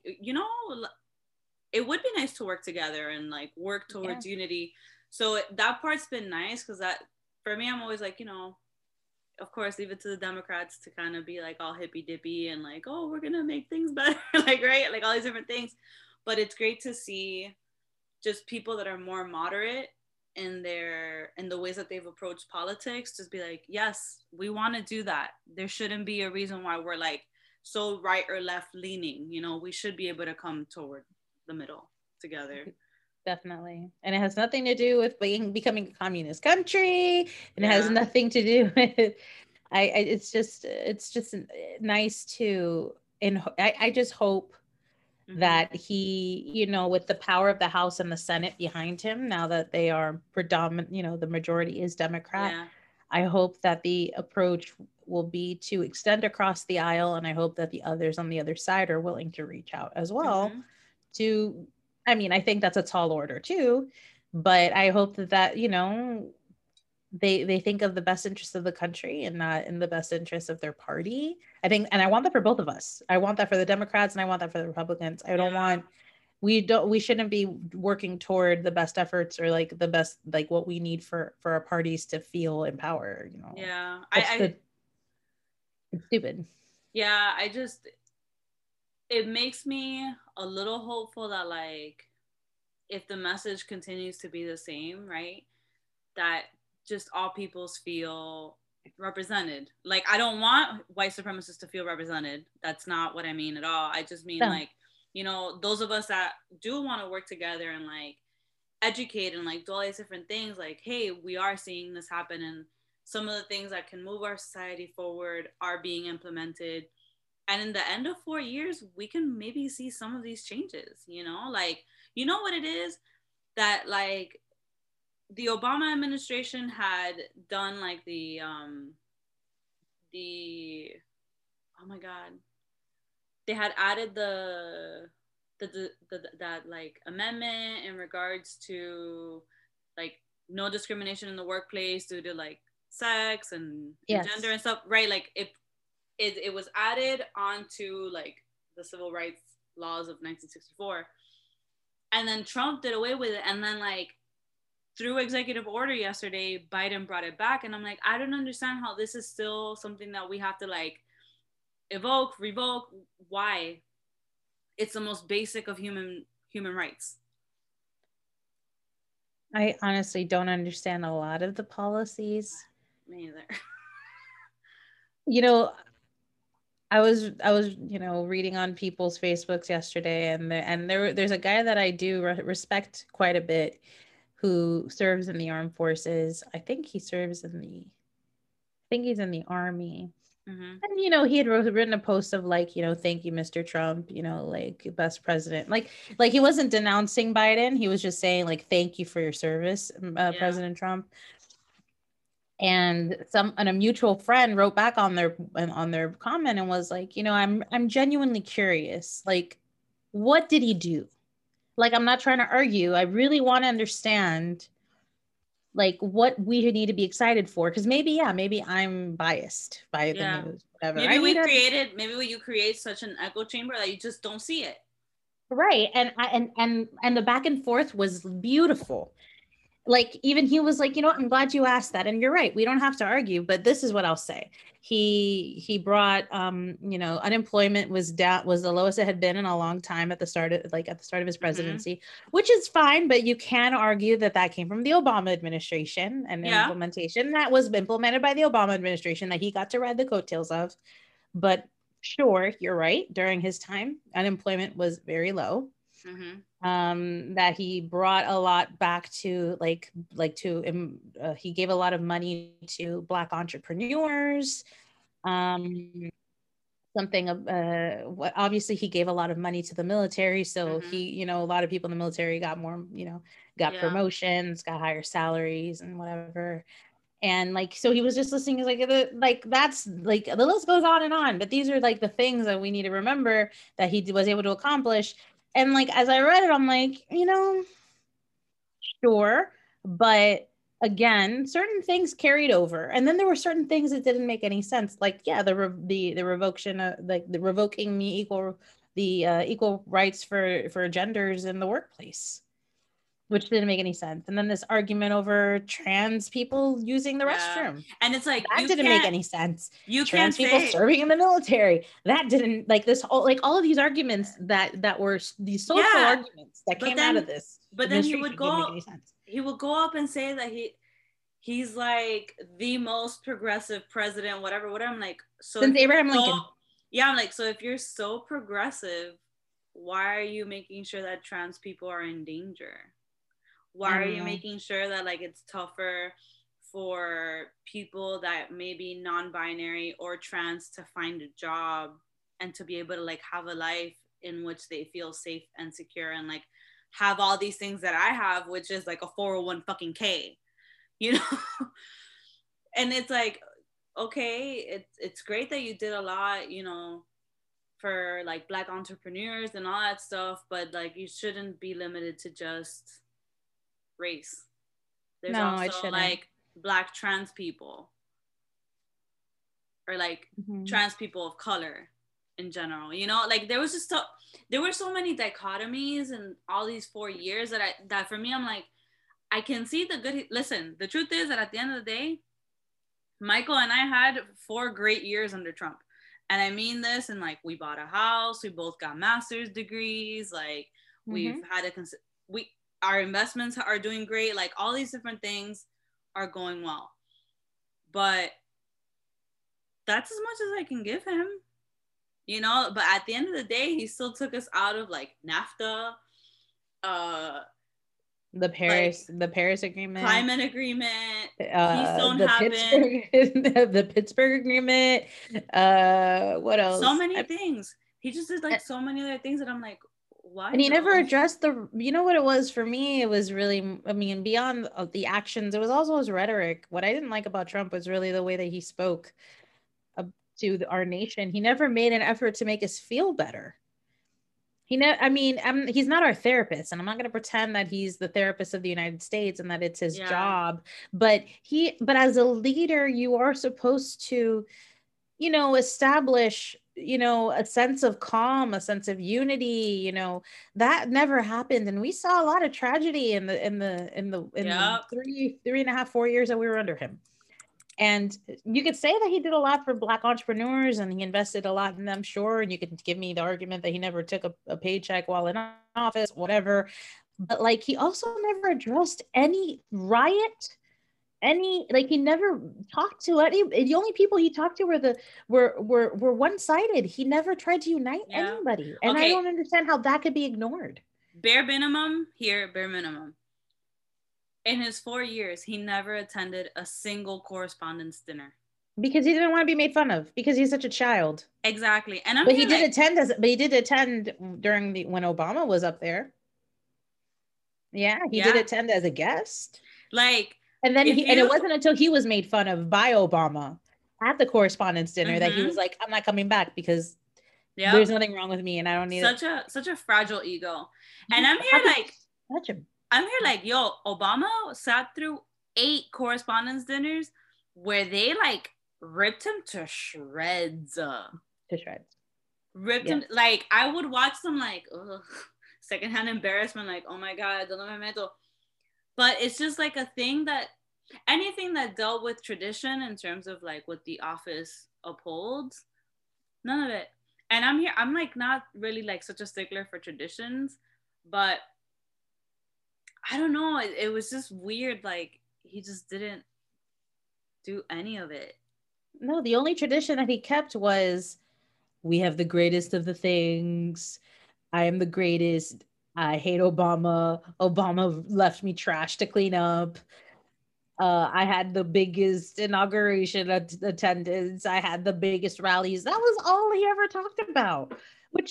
Speaker 3: it would be nice to work together and like work towards unity. So that part's been nice, because that for me, I'm always like, of course, leave it to the Democrats to kind of be like all hippy dippy and like, oh, we're gonna make things better, like, right, like all these different things. But it's great to see just people that are more moderate in the ways that they've approached politics, just be like, yes, we want to do that. There shouldn't be a reason why we're like so right or left leaning. We should be able to come toward the middle together.
Speaker 1: Definitely. And it has nothing to do with becoming a communist country, and it has nothing to do with it's just nice to, and I just hope that he, with the power of the House and the Senate behind him, now that they are predominant, the majority is Democrat, I hope that the approach will be to extend across the aisle, and I hope that the others on the other side are willing to reach out as well to, I mean, I think that's a tall order too, but I hope that they think of the best interest of the country and not in the best interest of their party. I think, and I want that for both of us. I want that for the Democrats, and I want that for the Republicans. I don't want, we shouldn't be working toward the best efforts or like the best, like what we need for our parties to feel empowered. It's stupid.
Speaker 3: Yeah, it makes me a little hopeful that like if the message continues to be the same, right, that just all peoples feel represented. Like, I don't want white supremacists to feel represented. That's not what I mean at all. I just mean
Speaker 1: No.
Speaker 3: like, you know, those of us that do want to work together and like educate and like do all these different things, like, hey, we are seeing this happen, and some of the things that can move our society forward are being implemented. And in the end of 4 years, we can maybe see some of these changes, you know, like, you know what it is that like the Obama administration had done like the oh my god, they had added the that like amendment in regards to like no discrimination in the workplace due to like sex and gender and stuff, right? Like it was added onto like the civil rights laws of 1964, and then Trump did away with it, and then like through executive order yesterday, Biden brought it back. And I'm like, I don't understand how this is still something that we have to like revoke. Why? It's the most basic of human rights.
Speaker 1: I honestly don't understand a lot of the policies.
Speaker 3: Me either.
Speaker 1: You know, I was you know, reading on people's Facebooks yesterday, and there's a guy that I do respect quite a bit who serves in the armed forces. I think he's in the army.
Speaker 3: Mm-hmm.
Speaker 1: And, you know, he had written a post of like, you know, thank you, Mr. Trump, you know, like best president. Like he wasn't denouncing Biden. He was just saying like, thank you for your service, President Trump. And a mutual friend wrote back on their comment and was like, you know, I'm genuinely curious. Like, what did he do? Like, I'm not trying to argue. I really want to understand like what we need to be excited for, because maybe I'm biased by the news, whatever.
Speaker 3: Maybe you create such an echo chamber that you just don't see it,
Speaker 1: right? And the back and forth was beautiful. Like, even he was like, you know, I'm glad you asked that, and you're right, we don't have to argue, but this is what I'll say. He brought you know, unemployment was the lowest it had been in a long time at the start of his presidency, which is fine, but you can argue that came from the Obama administration and implementation that was implemented by the Obama administration that he got to ride the coattails of. But sure, you're right, during his time unemployment was very low. That he brought a lot back to he gave a lot of money to Black entrepreneurs. Obviously he gave a lot of money to the military, so he, you know, a lot of people in the military got more, you know, got promotions, got higher salaries and whatever. And like, so he was just listening, that's like, the list goes on and on, but these are like the things that we need to remember that he was able to accomplish. And like, as I read it, I'm like, you know, sure. But again, certain things carried over. And then there were certain things that didn't make any sense. Like, the revocation, like the revoking the equal rights for genders in the workplace, which didn't make any sense. And then this argument over trans people using the restroom.
Speaker 3: And it's like,
Speaker 1: that didn't make any sense.
Speaker 3: Trans
Speaker 1: people serving in the military. That didn't, like, this whole, like, all of these arguments that were these social arguments that came out of this.
Speaker 3: But then he would go up and say that he's like the most progressive president, whatever. I'm like, so
Speaker 1: since Abraham Lincoln.
Speaker 3: Yeah, I'm like, so if you're so progressive, why are you making sure that trans people are in danger? Why are you making sure that like it's tougher for people that may be non-binary or trans to find a job and to be able to like have a life in which they feel safe and secure and like have all these things that I have, which is like a 401 fucking K, you know? And it's like, okay, it's great that you did a lot, you know, for like Black entrepreneurs and all that stuff, but like you shouldn't be limited to just race. There's also like Black trans people or like trans people of color in general, you know, like there were so many dichotomies in all these 4 years that for me, I'm like, I can see the good. Listen, the truth is that at the end of the day, Michael and I had 4 great years under Trump. And I mean this, and like, we bought a house, we both got master's degrees, like we've had our investments are doing great, like all these different things are going well. But that's as much as I can give him, you know. But at the end of the day, he still took us out of like NAFTA,
Speaker 1: the Paris Agreement,
Speaker 3: climate agreement, Keystone
Speaker 1: the
Speaker 3: happened,
Speaker 1: the Pittsburgh Agreement. What else?
Speaker 3: So many things. He just did like so many other things that I'm like, why?
Speaker 1: And he never addressed you know what it was for me? It was really, I mean, beyond the actions, it was also his rhetoric. What I didn't like about Trump was really the way that he spoke to our nation. He never made an effort to make us feel better. I mean, he's not our therapist, and I'm not going to pretend that he's the therapist of the United States and that it's his job. But as a leader, you are supposed to, you know, establish, you know, a sense of calm, a sense of unity. You know, that never happened, and we saw a lot of tragedy in the 3.5, 4 years that we were under him. And you could say that he did a lot for Black entrepreneurs and he invested a lot in them, sure. And you could give me the argument that he never took a paycheck while in office, whatever. But like, he also never addressed any riot, he never talked to the only people he talked to were one-sided. He never tried to unite anybody. And I don't understand how that could be ignored.
Speaker 3: Bare minimum. In his 4 years, he never attended a single correspondence dinner.
Speaker 1: Because he didn't want to be made fun of, because he's such a child.
Speaker 3: Exactly. And
Speaker 1: he did attend during when Obama was up there. Yeah, he did attend as a guest.
Speaker 3: Like,
Speaker 1: and then and it wasn't until he was made fun of by Obama at the correspondence dinner that he was like, I'm not coming back because there's nothing wrong with me and I don't need
Speaker 3: such a fragile ego. And I'm here like, yo, Obama sat through 8 correspondence dinners where they like ripped him to shreds. Ripped him. Like, I would watch them like, ugh, secondhand embarrassment, like, oh my God, ¿dónde me meto? But it's just like a thing that anything that dealt with tradition in terms of like what the office upholds, none of it. And I'm like not really like such a stickler for traditions, but I don't know. It was just weird. Like, he just didn't do any of it.
Speaker 1: No, the only tradition that he kept was, we have the greatest of the things. I am the greatest. I hate Obama. Obama left me trash to clean up. I had the biggest inauguration attendance. I had the biggest rallies. That was all he ever talked about, which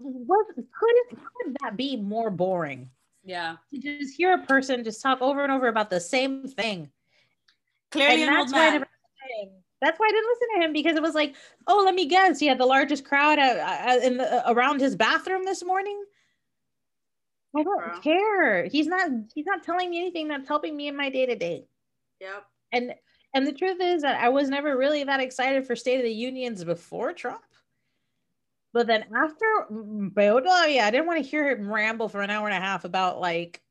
Speaker 1: couldn't that be more boring?
Speaker 3: Yeah.
Speaker 1: To just hear a person just talk over and over about the same thing.
Speaker 3: Clearly,
Speaker 1: and that's why I didn't listen to him, because it was like, oh, let me guess, he had the largest crowd around his bathroom this morning. I don't care. He's not telling me anything that's helping me in my day-to-day.
Speaker 3: Yep.
Speaker 1: And the truth is that I was never really that excited for State of the Unions before Trump. But then after, I didn't want to hear him ramble for an hour and a half about once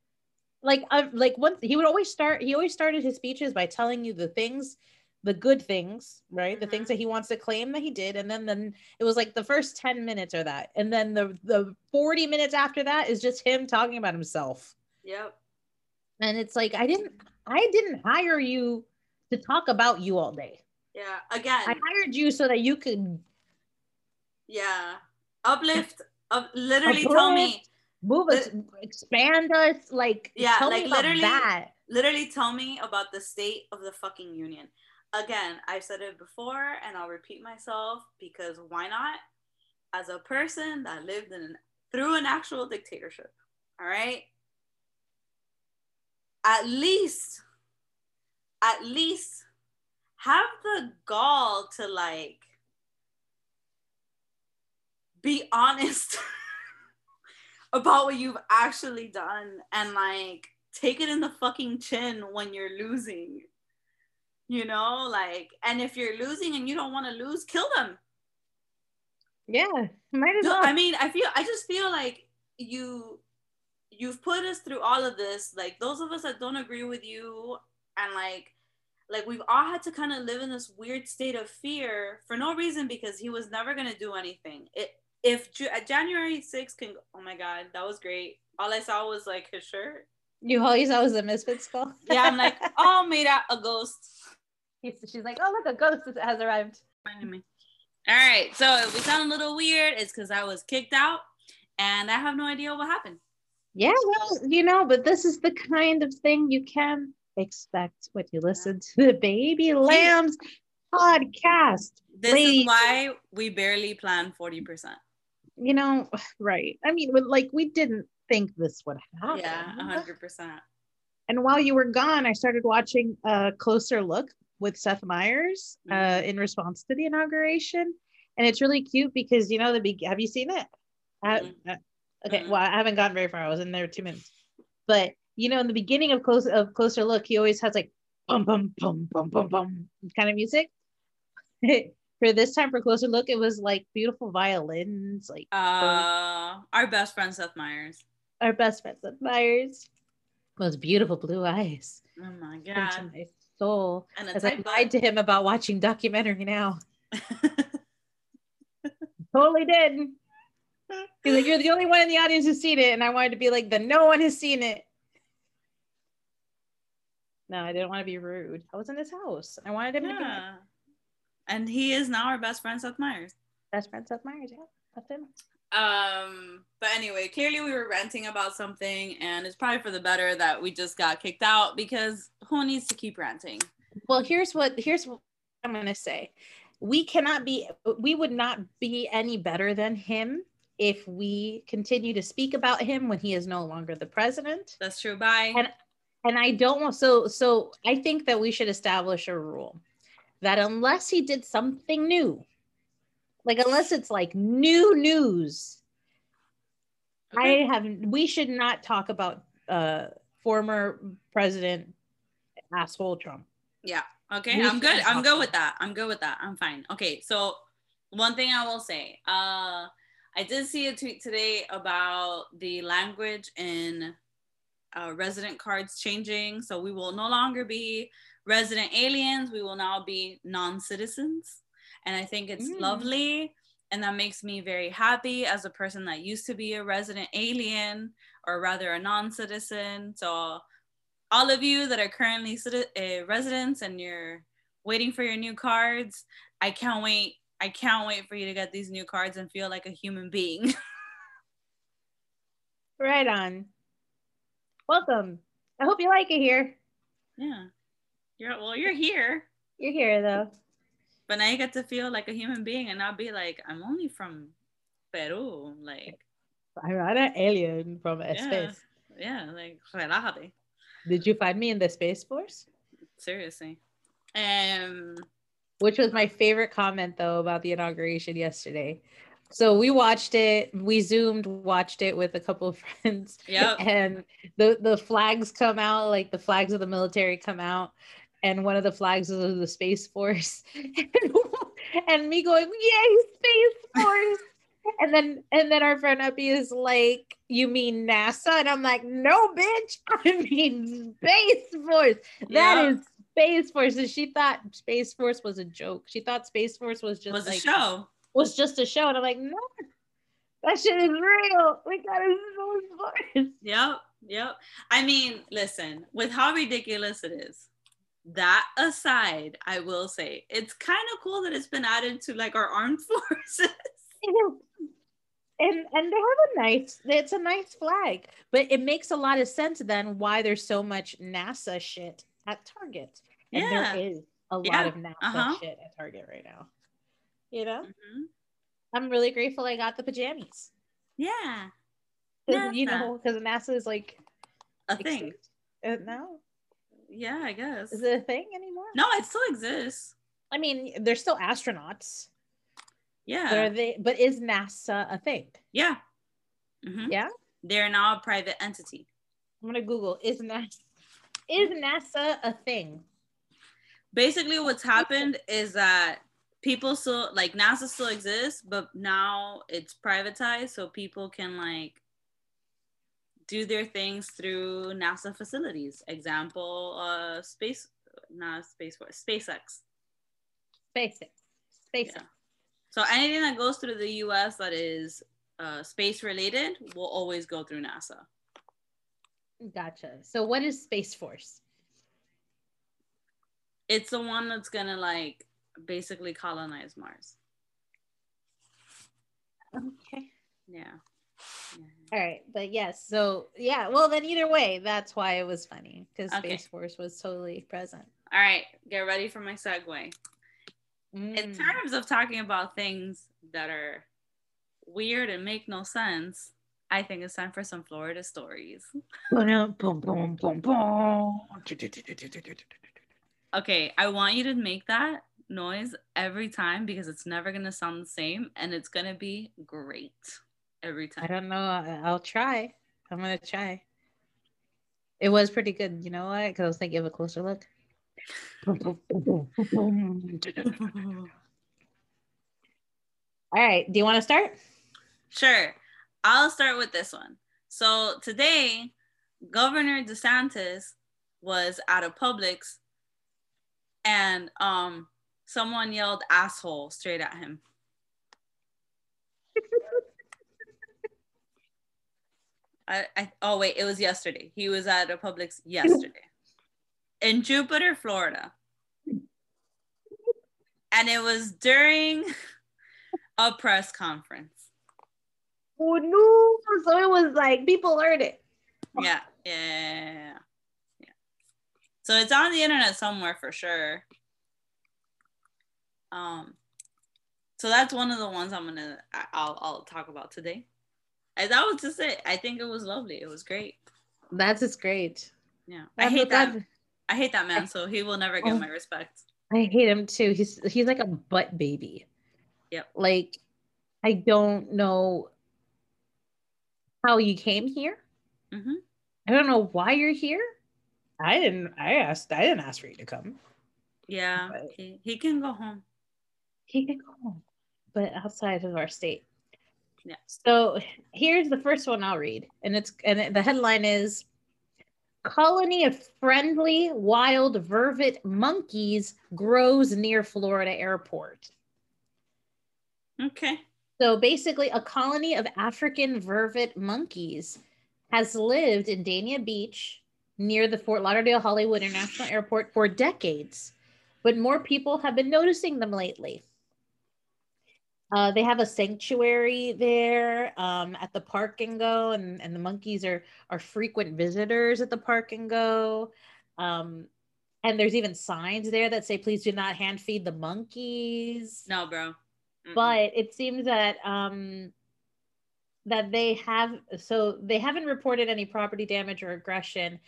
Speaker 1: he always started his speeches by telling you the good things, right? Mm-hmm. The things that he wants to claim that he did. And then it was like the first 10 minutes are that. And then the 40 minutes after that is just him talking about himself.
Speaker 3: Yep.
Speaker 1: And it's like, I didn't hire you to talk about you all day.
Speaker 3: Yeah. Again,
Speaker 1: I hired you so that you could
Speaker 3: uplift, literally tell me,
Speaker 1: move us, expand us, like, tell
Speaker 3: like
Speaker 1: me about that.
Speaker 3: Literally tell me about the state of the fucking union. Again, I've said it before and I'll repeat myself, because why not? As a person that lived through an actual dictatorship, all right? At least have the gall to like be honest about what you've actually done, and like take it in the fucking chin when you're losing, you know, like, and if you're losing and you don't want to lose, kill them.
Speaker 1: Yeah, might as well.
Speaker 3: I mean, I just feel like you've put us through all of this, like those of us that don't agree with you, and like we've all had to kind of live in this weird state of fear for no reason, because he was never going to do anything. If January 6th can, oh my God, that was great. All I saw was like his shirt.
Speaker 1: All you saw was the Misfits skull?
Speaker 3: Yeah, I'm like, oh, mira, a ghost.
Speaker 1: She's like, oh, look, a ghost has arrived.
Speaker 3: Finding me. All right. So if we sound a little weird, it's because I was kicked out and I have no idea what happened.
Speaker 1: Yeah, well, but this is the kind of thing you can expect when you listen to the Baby Lambs podcast.
Speaker 3: This is why we barely plan 40%.
Speaker 1: Right. I mean, we didn't think this would happen.
Speaker 3: Yeah, 100%.
Speaker 1: And while you were gone, I started watching A Closer Look with Seth Meyers in response to the inauguration. And it's really cute because, have you seen it? Okay, well, I haven't gotten very far. I was in there 2 minutes. But, in the beginning of Closer Look, he always has like bum, bum, bum, bum, bum, bum kind of music. For this time, for Closer Look, it was like beautiful violins. Like
Speaker 3: our best friend, Seth Meyers.
Speaker 1: Our best friend, Seth Meyers. Those beautiful blue eyes.
Speaker 3: Oh my God.
Speaker 1: Into my soul.
Speaker 3: And
Speaker 1: as I lied to him about watching documentary now. Totally did. He's like, you're the only one in the audience who's seen it. And I wanted to be like, no one has seen it. No, I didn't want to be rude. I was in his house. I wanted him to be.
Speaker 3: And he is now our best friend, Seth Meyers.
Speaker 1: Best friend, Seth Meyers, yeah. That's him.
Speaker 3: But anyway, clearly we were ranting about something, and it's probably for the better that we just got kicked out, because who needs to keep ranting?
Speaker 1: Well, here's what I'm gonna say. We would not be any better than him if we continue to speak about him when he is no longer the president.
Speaker 3: That's true. Bye.
Speaker 1: And I don't want, so I think that we should establish a rule that unless he did something new, like unless it's like new news, okay, we should not talk about former president asshole Trump.
Speaker 3: Yeah. Okay. I'm good. I'm good with that. I'm fine. Okay. So one thing I will say, I did see a tweet today about the language in resident cards changing. So we will no longer be resident aliens. We will now be non-citizens. And I think it's lovely. And that makes me very happy as a person that used to be a resident alien, or rather a non-citizen. So all of you that are currently residents and you're waiting for your new cards, I can't wait. I can't wait for you to get these new cards and feel like a human being.
Speaker 1: Right on. Welcome. I hope you like it here.
Speaker 3: Yeah. You're here.
Speaker 1: You're here though.
Speaker 3: But now you get to feel like a human being and not be like, I'm only from Peru. Like,
Speaker 1: I'm not an alien from space.
Speaker 3: Yeah, like, relájate.
Speaker 1: Did you find me in the Space Force?
Speaker 3: Seriously.
Speaker 1: Which was my favorite comment though about the inauguration yesterday. So we watched it, watched it with a couple of friends.
Speaker 3: Yep.
Speaker 1: And the flags come out, like the flags of the military come out. And one of the flags is of the Space Force. And me going, yay, Space Force. and then our friend Uppy is like, you mean NASA? And I'm like, no, bitch, I mean Space Force. That is Space Force. And she thought Space Force was a joke. She thought Space Force was just
Speaker 3: a show.
Speaker 1: Was just a show. And I'm like, no, that shit is real. We got a Space Force.
Speaker 3: Yep. I mean, listen, with how ridiculous it is, that aside, I will say it's kind of cool that it's been added to like our armed forces.
Speaker 1: And they have it's a nice flag, but it makes a lot of sense then why there's so much NASA shit at Target. And there is a lot of NASA shit at Target right now. I'm really grateful I got the pajamas.
Speaker 3: Yeah.
Speaker 1: Because NASA is like
Speaker 3: a thing.
Speaker 1: No.
Speaker 3: Yeah, I guess.
Speaker 1: Is it a thing anymore?
Speaker 3: No, it still exists.
Speaker 1: I mean, they're still astronauts.
Speaker 3: Yeah.
Speaker 1: But is NASA a thing?
Speaker 3: Yeah. Mm-hmm.
Speaker 1: Yeah?
Speaker 3: They're now a private entity.
Speaker 1: I'm gonna Google, is NASA a thing?
Speaker 3: Basically what's happened is that people still, like, NASA still exists, but now it's privatized, so people can like do their things through NASA facilities. Example, SpaceX. Yeah. So anything that goes through the US that is space related will always go through NASA.
Speaker 1: Gotcha. So what is Space Force?
Speaker 3: It's the one that's gonna like basically colonize Mars.
Speaker 1: Okay.
Speaker 3: Yeah.
Speaker 1: All right, but yes, so yeah, well then either way, that's why it was funny because
Speaker 3: Okay.
Speaker 1: Space Force was totally present.
Speaker 3: All right, get ready for my segue. In terms of talking about things that are weird and make no sense, I think it's time for some Florida stories. Okay, I want you to make that noise every time because it's never gonna sound the same and it's gonna be great every time.
Speaker 1: I don't know. I'll try. I'm gonna try. It was pretty good. You know why? Because I was thinking of a closer look. All right. Do you want to start?
Speaker 3: Sure. I'll start with this one. So today, Governor DeSantis was at a Publix and someone yelled asshole straight at him. Oh wait, it was yesterday. He was at a Publix yesterday in Jupiter, Florida. And it was during a press conference.
Speaker 1: Oh no. So it was like people heard it.
Speaker 3: Yeah. So it's on the internet somewhere for sure. So that's one of the ones I'll talk about today. And that was just it. I think it was lovely. It was great.
Speaker 1: That's just great.
Speaker 3: Yeah. I hate that man, so he will never get my respect.
Speaker 1: I hate him too. He's like a butt baby.
Speaker 3: Yep.
Speaker 1: Like I don't know how you came here.
Speaker 3: Mm-hmm.
Speaker 1: I don't know why you're here. I didn't ask for you to come.
Speaker 3: Yeah, he can go home.
Speaker 1: He can go home, but outside of our state.
Speaker 3: Yeah.
Speaker 1: So here's the first one I'll read, and the headline is "Colony of friendly wild vervet monkeys grows near Florida airport."
Speaker 3: Okay.
Speaker 1: So basically, a colony of African vervet monkeys has lived in Dania Beach near the Fort Lauderdale Hollywood International Airport for decades, but more people have been noticing them lately. They have a sanctuary there at the Park and Go, and the monkeys are frequent visitors at the Park and Go. And there's even signs there that say, "Please do not hand feed the monkeys."
Speaker 3: No, bro. Mm-mm.
Speaker 1: But it seems that that they haven't reported any property damage or aggression.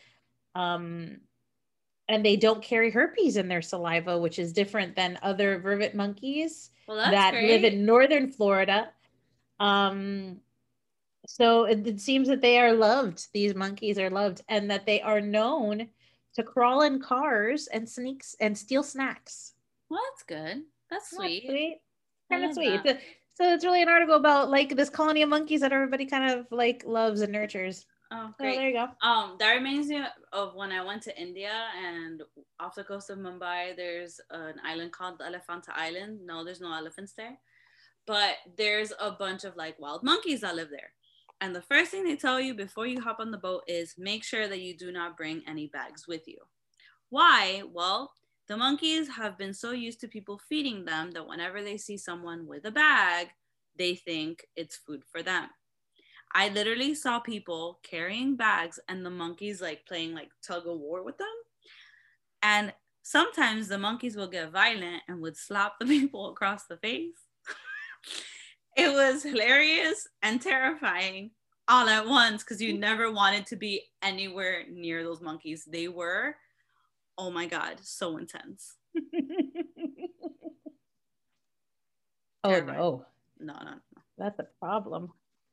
Speaker 1: And they don't carry herpes in their saliva, which is different than other vervet monkeys that live in northern Florida. So it seems that they are loved. These monkeys are loved, and that they are known to crawl in cars and steal snacks.
Speaker 3: Well, that's good. That's sweet.
Speaker 1: Kind of sweet. So it's really an article about like this colony of monkeys that everybody kind of like loves and nurtures.
Speaker 3: Oh, great.
Speaker 1: So there you go.
Speaker 3: That reminds me of when I went to India, and off the coast of Mumbai, there's an island called Elephanta Island. No, there's no elephants there, but there's a bunch of like wild monkeys that live there. And the first thing they tell you before you hop on the boat is make sure that you do not bring any bags with you. Why? Well, the monkeys have been so used to people feeding them that whenever they see someone with a bag, they think it's food for them. I literally saw people carrying bags and the monkeys like playing like tug of war with them. And sometimes the monkeys will get violent and would slap the people across the face. It was hilarious and terrifying all at once because you never wanted to be anywhere near those monkeys. They were, oh my God, so intense.
Speaker 1: Oh,
Speaker 3: terrifying.
Speaker 1: no.
Speaker 3: No.
Speaker 1: That's a problem.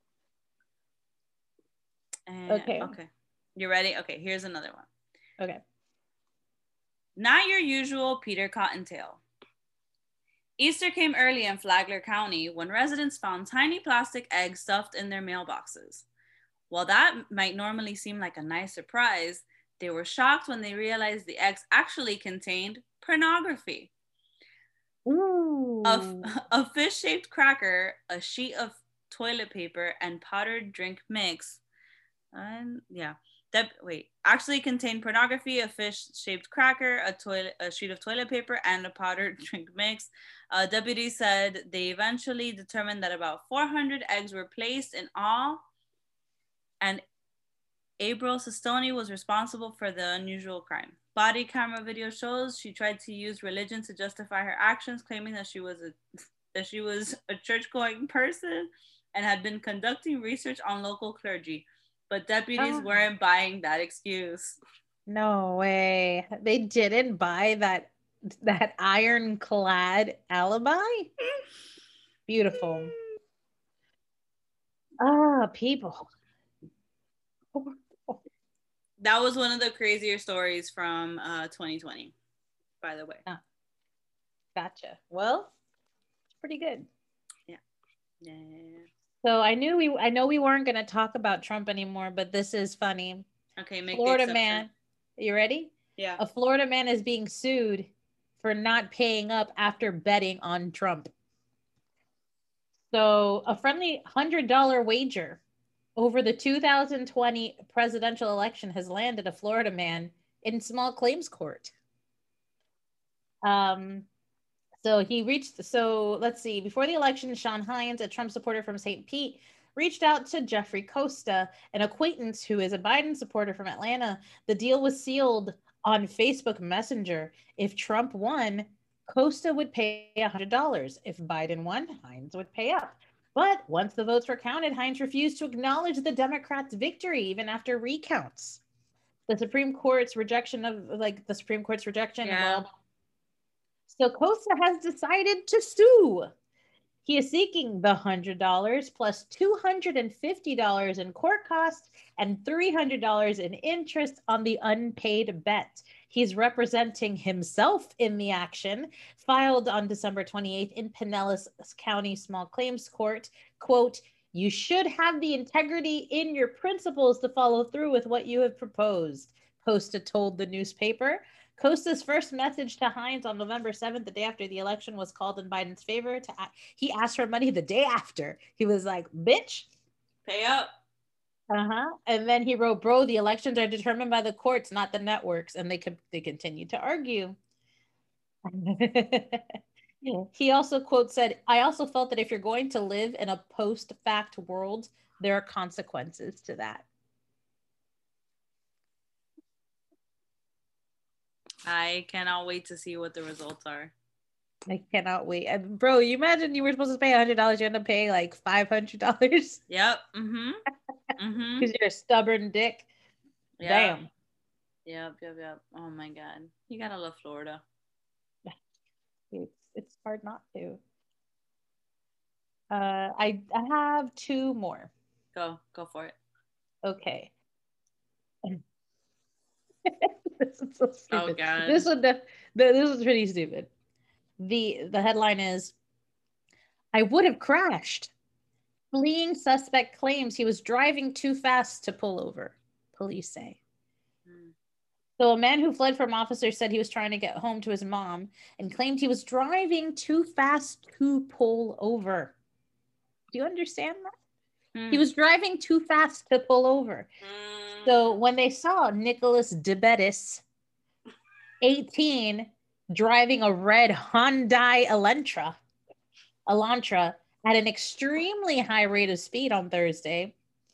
Speaker 3: Okay. You ready? Okay, here's another one.
Speaker 1: Okay.
Speaker 3: Not your usual Peter Cottontail. Easter came early in Flagler County when residents found tiny plastic eggs stuffed in their mailboxes. While that might normally seem like a nice surprise, they were shocked when they realized the eggs actually contained pornography.
Speaker 1: Ooh.
Speaker 3: A fish-shaped cracker, a sheet of toilet paper, and powdered drink mix. That actually contained pornography, a fish-shaped cracker, a sheet of toilet paper, and a powdered drink mix. Deputies said they eventually determined that about 400 eggs were placed in all, and April Sestoni was responsible for the unusual crime. Body camera video shows she tried to use religion to justify her actions, claiming that she was a church-going person and had been conducting research on local clergy. But deputies weren't buying that excuse.
Speaker 1: No way. They didn't buy that ironclad alibi? Beautiful. People.
Speaker 3: That was one of the crazier stories from 2020, by the way.
Speaker 1: Gotcha. Well, it's pretty good.
Speaker 3: Yeah.
Speaker 1: So I know we weren't going to talk about Trump anymore, but this is funny.
Speaker 3: Okay, make
Speaker 1: Florida man. You ready?
Speaker 3: Yeah.
Speaker 1: A Florida man is being sued for not paying up after betting on Trump. So a friendly $100 wager over the 2020 presidential election has landed a Florida man in small claims court. So let's see. Before the election, Sean Hines, a Trump supporter from St. Pete, reached out to Jeffrey Costa, an acquaintance who is a Biden supporter from Atlanta. The deal was sealed on Facebook Messenger. If Trump won, Costa would pay $100. If Biden won, Hines would pay up. But once the votes were counted, Hines refused to acknowledge the Democrats' victory, even after recounts. The Supreme Court's rejection.
Speaker 3: Yeah.
Speaker 1: So Costa has decided to sue. He is seeking the $100 plus $250 in court costs and $300 in interest on the unpaid bet. He's representing himself in the action, filed on December 28th in Pinellas County Small Claims Court. Quote, "You should have the integrity in your principles to follow through with what you have proposed," Costa told the newspaper. Costa's first message to Hines on November 7th, the day after the election was called in Biden's favor, he asked for money the day after. He was like, "Bitch,
Speaker 3: pay up."
Speaker 1: And then he wrote, "Bro, the elections are determined by the courts, not the networks," and they continued to argue. He also, quote, said, "I also felt that if you're going to live in a post-fact world, there are consequences to that."
Speaker 3: I cannot wait to see what the results are.
Speaker 1: I cannot wait. And bro, you imagine you were supposed to pay $100, you end up paying like $500.
Speaker 3: Yep.
Speaker 1: Because you're a stubborn dick.
Speaker 3: Yep.
Speaker 1: Damn.
Speaker 3: Yep. Oh my God. You gotta love Florida.
Speaker 1: It's hard not to. I have two more.
Speaker 3: Go for it.
Speaker 1: Okay. This is so stupid.
Speaker 3: Oh God.
Speaker 1: This was pretty stupid. The headline is, "I would have crashed. Fleeing suspect claims he was driving too fast to pull over," police say. So a man who fled from officers said he was trying to get home to his mom and claimed he was driving too fast to pull over. Do you understand that? He was driving too fast to pull over. So when they saw Nicholas DeBettis, 18, driving a red Hyundai Elantra at an extremely high rate of speed on Thursday,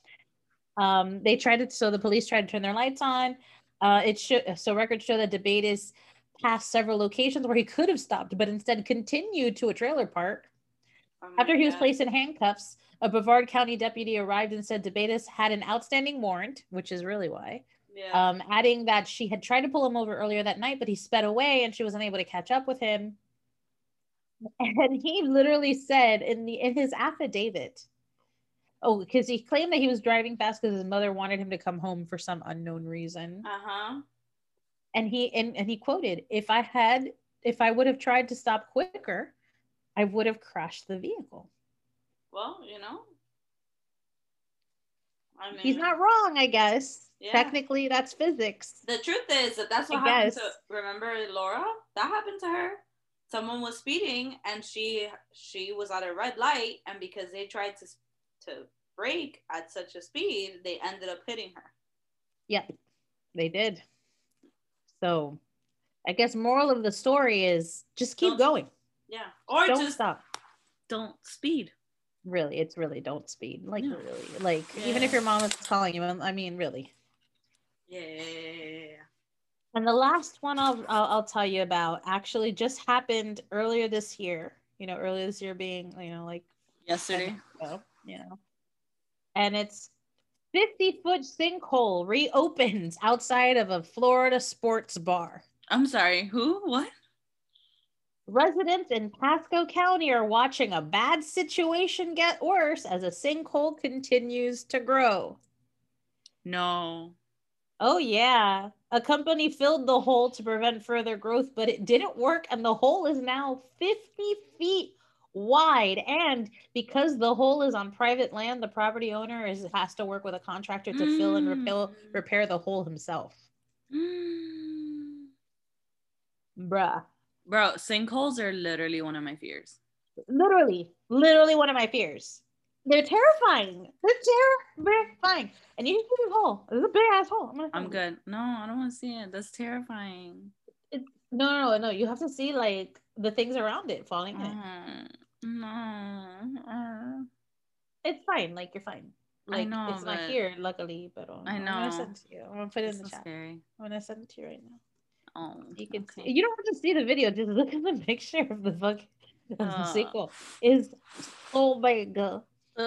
Speaker 1: the police tried to turn their lights on. Records show that DeBettis passed several locations where he could have stopped, but instead continued to a trailer park. After he was placed in handcuffs, a Brevard County deputy arrived and said DeBettis had an outstanding warrant, which is really why.
Speaker 3: Yeah.
Speaker 1: Adding that she had tried to pull him over earlier that night, but he sped away and she was unable to catch up with him. And he literally said in his affidavit, because he claimed that he was driving fast because his mother wanted him to come home for some unknown reason. And he quoted, if I would have tried to stop quicker, I would have crashed the vehicle.
Speaker 3: Well, I mean,
Speaker 1: he's not wrong, I guess.
Speaker 3: Yeah.
Speaker 1: Technically, that's physics.
Speaker 3: The truth is that's what happened to, remember Laura? That happened to her. Someone was speeding and she was at a red light, and because they tried to brake at such a speed, they ended up hitting her.
Speaker 1: Yeah, they did. So I guess moral of the story is just keep
Speaker 3: Don't,
Speaker 1: going.
Speaker 3: yeah. Or
Speaker 1: Don't
Speaker 3: just
Speaker 1: stop.
Speaker 3: don't speed.
Speaker 1: Really, it's really don't speed. Like
Speaker 3: Yeah.
Speaker 1: really, like
Speaker 3: Yeah.
Speaker 1: even if your mom is calling you, I mean, really.
Speaker 3: Yeah.
Speaker 1: And the last one I'll tell you about actually just happened earlier this year. Earlier this year being like 10
Speaker 3: Yesterday.
Speaker 1: months ago. And it's 50-foot sinkhole reopens outside of a Florida sports bar.
Speaker 3: I'm sorry. Who? What?
Speaker 1: Residents in Pasco County are watching a bad situation get worse as a sinkhole continues to grow.
Speaker 3: No.
Speaker 1: Oh, yeah. A company filled the hole to prevent further growth, but it didn't work, and the hole is now 50 feet wide. And because the hole is on private land, the property owner has to work with a contractor to fill and repair the hole himself. Bruh.
Speaker 3: Bro, sinkholes are literally one of my fears.
Speaker 1: Literally one of my fears. They're terrifying. They're terrifying. And you can see this hole. It's a big ass hole.
Speaker 3: I'm good. No, I don't want to see it. That's terrifying.
Speaker 1: No. You have to see like the things around it falling in it.
Speaker 3: No.
Speaker 1: It's fine. Like you're fine. Like
Speaker 3: I know,
Speaker 1: it's not here, luckily, but
Speaker 3: I know.
Speaker 1: I'm gonna send it to you. I'm gonna put it in the
Speaker 3: so
Speaker 1: chat.
Speaker 3: scary.
Speaker 1: I'm gonna send it to you right now.
Speaker 3: Oh,
Speaker 1: You can
Speaker 3: okay.
Speaker 1: see. You don't have to see the video. Just look at the picture of the fucking the sequel. Is oh my god.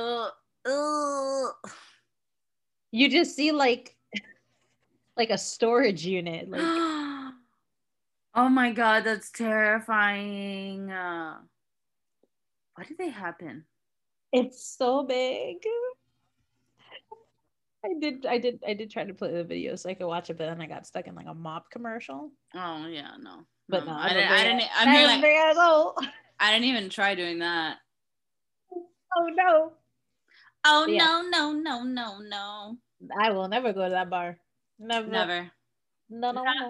Speaker 1: You just see like a storage unit. Like
Speaker 3: oh my god, that's terrifying. Why did they happen?
Speaker 1: it's so big. I did try to play the video so I could watch it, but then I got stuck in like a mop commercial.
Speaker 3: Oh yeah, no.
Speaker 1: But no,
Speaker 3: I didn't. I'm here like I didn't even try doing that.
Speaker 1: Oh no.
Speaker 3: Oh yeah. No.
Speaker 1: I will never go to that bar.
Speaker 3: Never.
Speaker 1: No.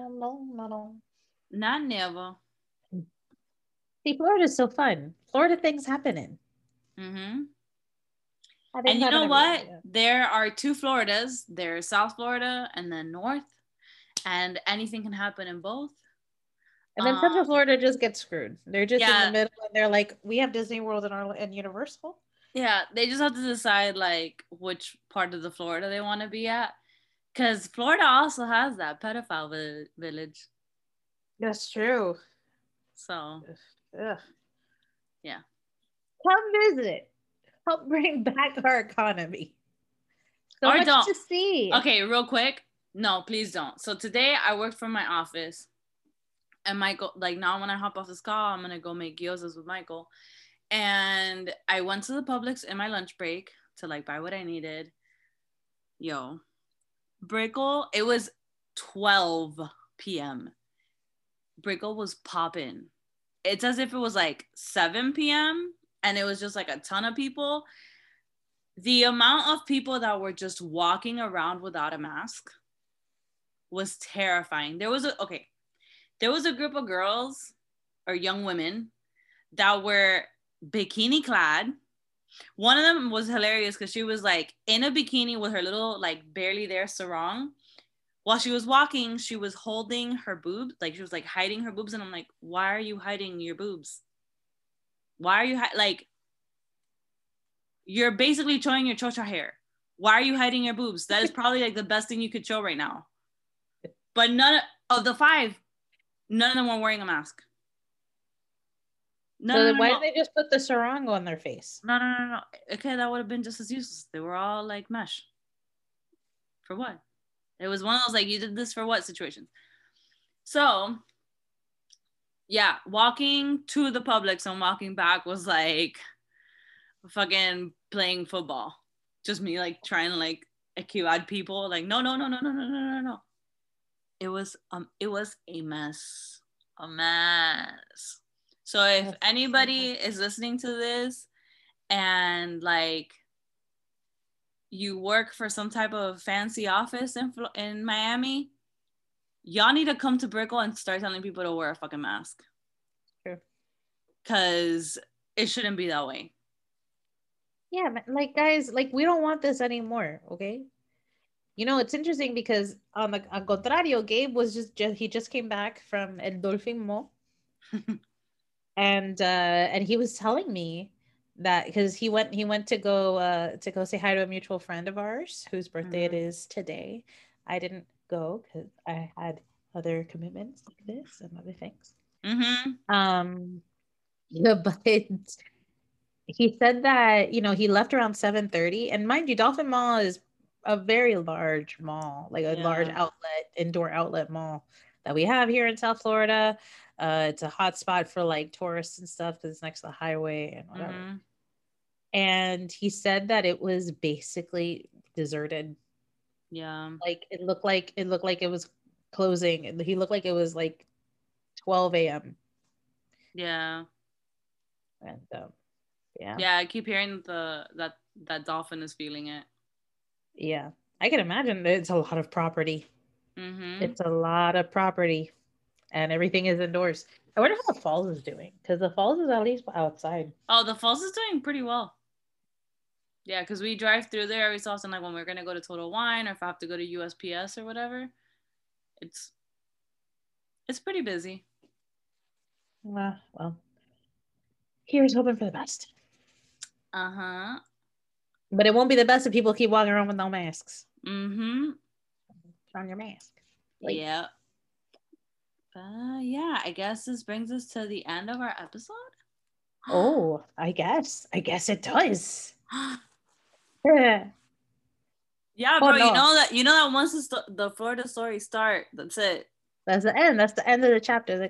Speaker 3: Not never.
Speaker 1: See, Florida's so fun. Florida things happening.
Speaker 3: Mm-hmm. And you know what? There are two Floridas. There's South Florida and then North. And anything can happen in both.
Speaker 1: And then Central Florida just gets screwed. They're just in the middle and they're like, we have Disney World and Universal.
Speaker 3: Yeah, they just have to decide like which part of the Florida they want to be at. Because Florida also has that pedophile village.
Speaker 1: That's true.
Speaker 3: So,
Speaker 1: ugh.
Speaker 3: Yeah.
Speaker 1: Come visit. Help bring back our economy. So much to see.
Speaker 3: Okay, real quick. No, please don't. So today I worked from my office. And Michael, like now when I hop off this call, I'm going to go make gyozas with Michael. And I went to the Publix in my lunch break to like buy what I needed. Yo, Brickle, it was 12 p.m. Brickle was popping. It's as if it was like 7 p.m. and it was just like a ton of people. The amount of people that were just walking around without a mask was terrifying. There was a group of girls or young women that were bikini clad. One of them was hilarious because she was like in a bikini with her little like barely there sarong. While she was walking, she was holding her boobs, like she was like hiding her boobs, and I'm like, why are you hiding your boobs? Why are you like? You're basically showing your chocha hair. Why are you hiding your boobs? That is probably like the best thing you could show right now. But none of the 5, none of them were wearing a mask.
Speaker 1: No, why didn't they just put the sarong on their face?
Speaker 3: No. Okay, that would have been just as useless. They were all like mesh. For what? It was one of those like, you did this for what situations. So, yeah, walking to the Publix and walking back was like fucking playing football. Just me like trying to like accuse people. Like, no. It was a mess. A mess. So if anybody is listening to this and like you work for some type of fancy office in Miami, y'all need to come to Brickell and start telling people to wear a fucking mask.
Speaker 1: True.
Speaker 3: Because it shouldn't be that way.
Speaker 1: Yeah, like guys, like we don't want this anymore, okay? You know, it's interesting because on the al contrario, Gabe was just he just came back from El Dolfin, and he was telling me that because he went to go say hi to a mutual friend of ours whose birthday it is today. I didn't go because I had other commitments like this and other things. Um, yeah, but he said that he left around 7:30, and mind you, Dolphin Mall is a very large mall, like a large outlet, indoor outlet mall that we have here in South Florida. It's a hot spot for like tourists and stuff because it's next to the highway and whatever. And he said that it was basically deserted.
Speaker 3: Yeah.
Speaker 1: Like it looked like it was closing. He looked like it was like 12 a.m.
Speaker 3: Yeah.
Speaker 1: And yeah.
Speaker 3: Yeah, I keep hearing that Dolphin is feeling it.
Speaker 1: Yeah. I can imagine it's a lot of property. It's a lot of property. And everything is indoors. I wonder how the falls is doing, because the falls is at least outside.
Speaker 3: Oh, the falls is doing pretty well. Yeah, because we drive through there every so often, like when we're gonna go to Total Wine or if I have to go to USPS or whatever. It's pretty busy.
Speaker 1: Well, here's hoping for the best. But it won't be the best if people keep walking around with no masks. Put on your mask.
Speaker 3: Like, yeah. Yeah, I guess this brings us to the end of our episode.
Speaker 1: Oh, I guess it does.
Speaker 3: Yeah, bro. No. You know that once the Florida story start, that's it.
Speaker 1: That's the end. That's the end of the chapter.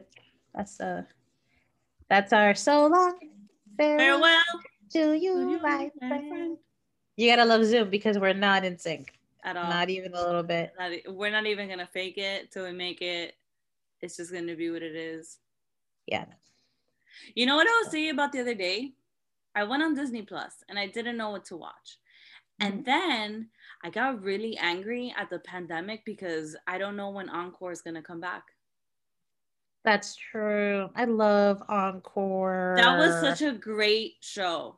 Speaker 1: That's our so long farewell to you, my friend. You gotta love Zoom because we're not in sync
Speaker 3: at all.
Speaker 1: Not even a little bit.
Speaker 3: We're not even gonna fake it till we make it. It's just gonna be what it is.
Speaker 1: Yeah.
Speaker 3: You know what I was saying about the other day? I went on Disney Plus and I didn't know what to watch. And then I got really angry at the pandemic because I don't know when Encore is going to come back.
Speaker 1: That's true. I love Encore.
Speaker 3: That was such a great show.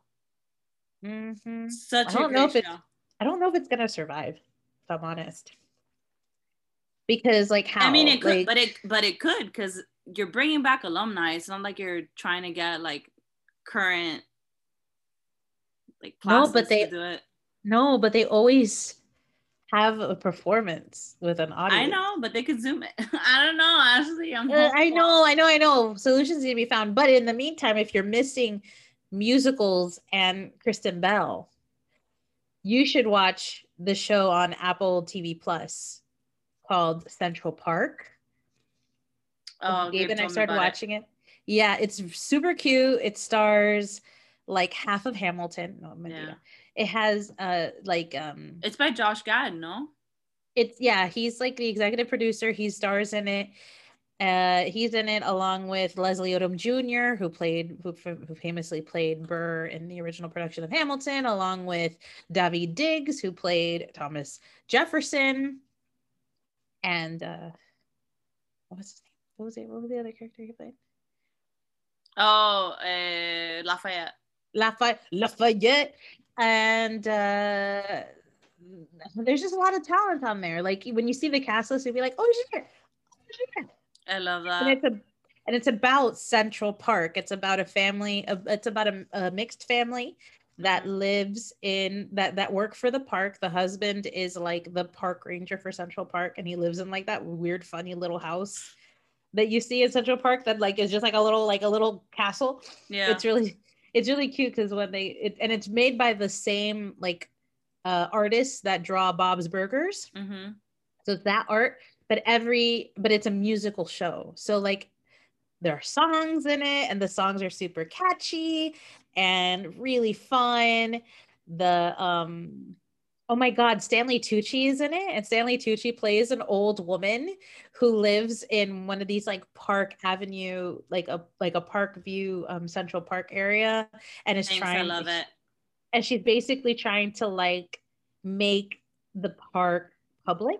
Speaker 3: Such a great show.
Speaker 1: I don't know if it's going to survive, if I'm honest. Because like how?
Speaker 3: I mean, it could, but it could, because you're bringing back alumni. It's not like you're trying to get like current like classes to do it.
Speaker 1: No, but they always have a performance with an audience.
Speaker 3: I know, but they could Zoom it. I don't know. Actually,
Speaker 1: I know. Solutions need to be found. But in the meantime, if you're missing musicals and Kristen Bell, you should watch the show on Apple TV Plus called Central Park.
Speaker 3: Oh,
Speaker 1: Gabe and I started watching it. Yeah, it's super cute. It stars like half of Hamilton. No, Medea. It has
Speaker 3: it's by Josh Gad, no?
Speaker 1: He's like the executive producer. He stars in it. He's in it along with Leslie Odom Jr., who famously played Burr in the original production of Hamilton, along with Daveed Diggs, who played Thomas Jefferson. And what was his name? What was the other character he played?
Speaker 3: Oh, Lafayette.
Speaker 1: And there's just a lot of talent on there. Like when you see the cast list, you'll be like, "Oh shit!"
Speaker 3: I love that.
Speaker 1: And it's about Central Park. It's about a family. It's about a mixed family that lives in that work for the park. The husband is like the park ranger for Central Park, and he lives in like that weird, funny little house that you see in Central Park that like is just like a little castle.
Speaker 3: Yeah,
Speaker 1: it's really cute because when it's made by the same like artists that draw Bob's Burgers. So it's that art, but it's a musical show. So like there are songs in it, and the songs are super catchy and really fun. Oh my God, Stanley Tucci is in it, and Stanley Tucci plays an old woman who lives in one of these like Park Avenue, like a Park View, Central Park area, and is trying. I
Speaker 3: love it.
Speaker 1: And she's basically trying to like make the park public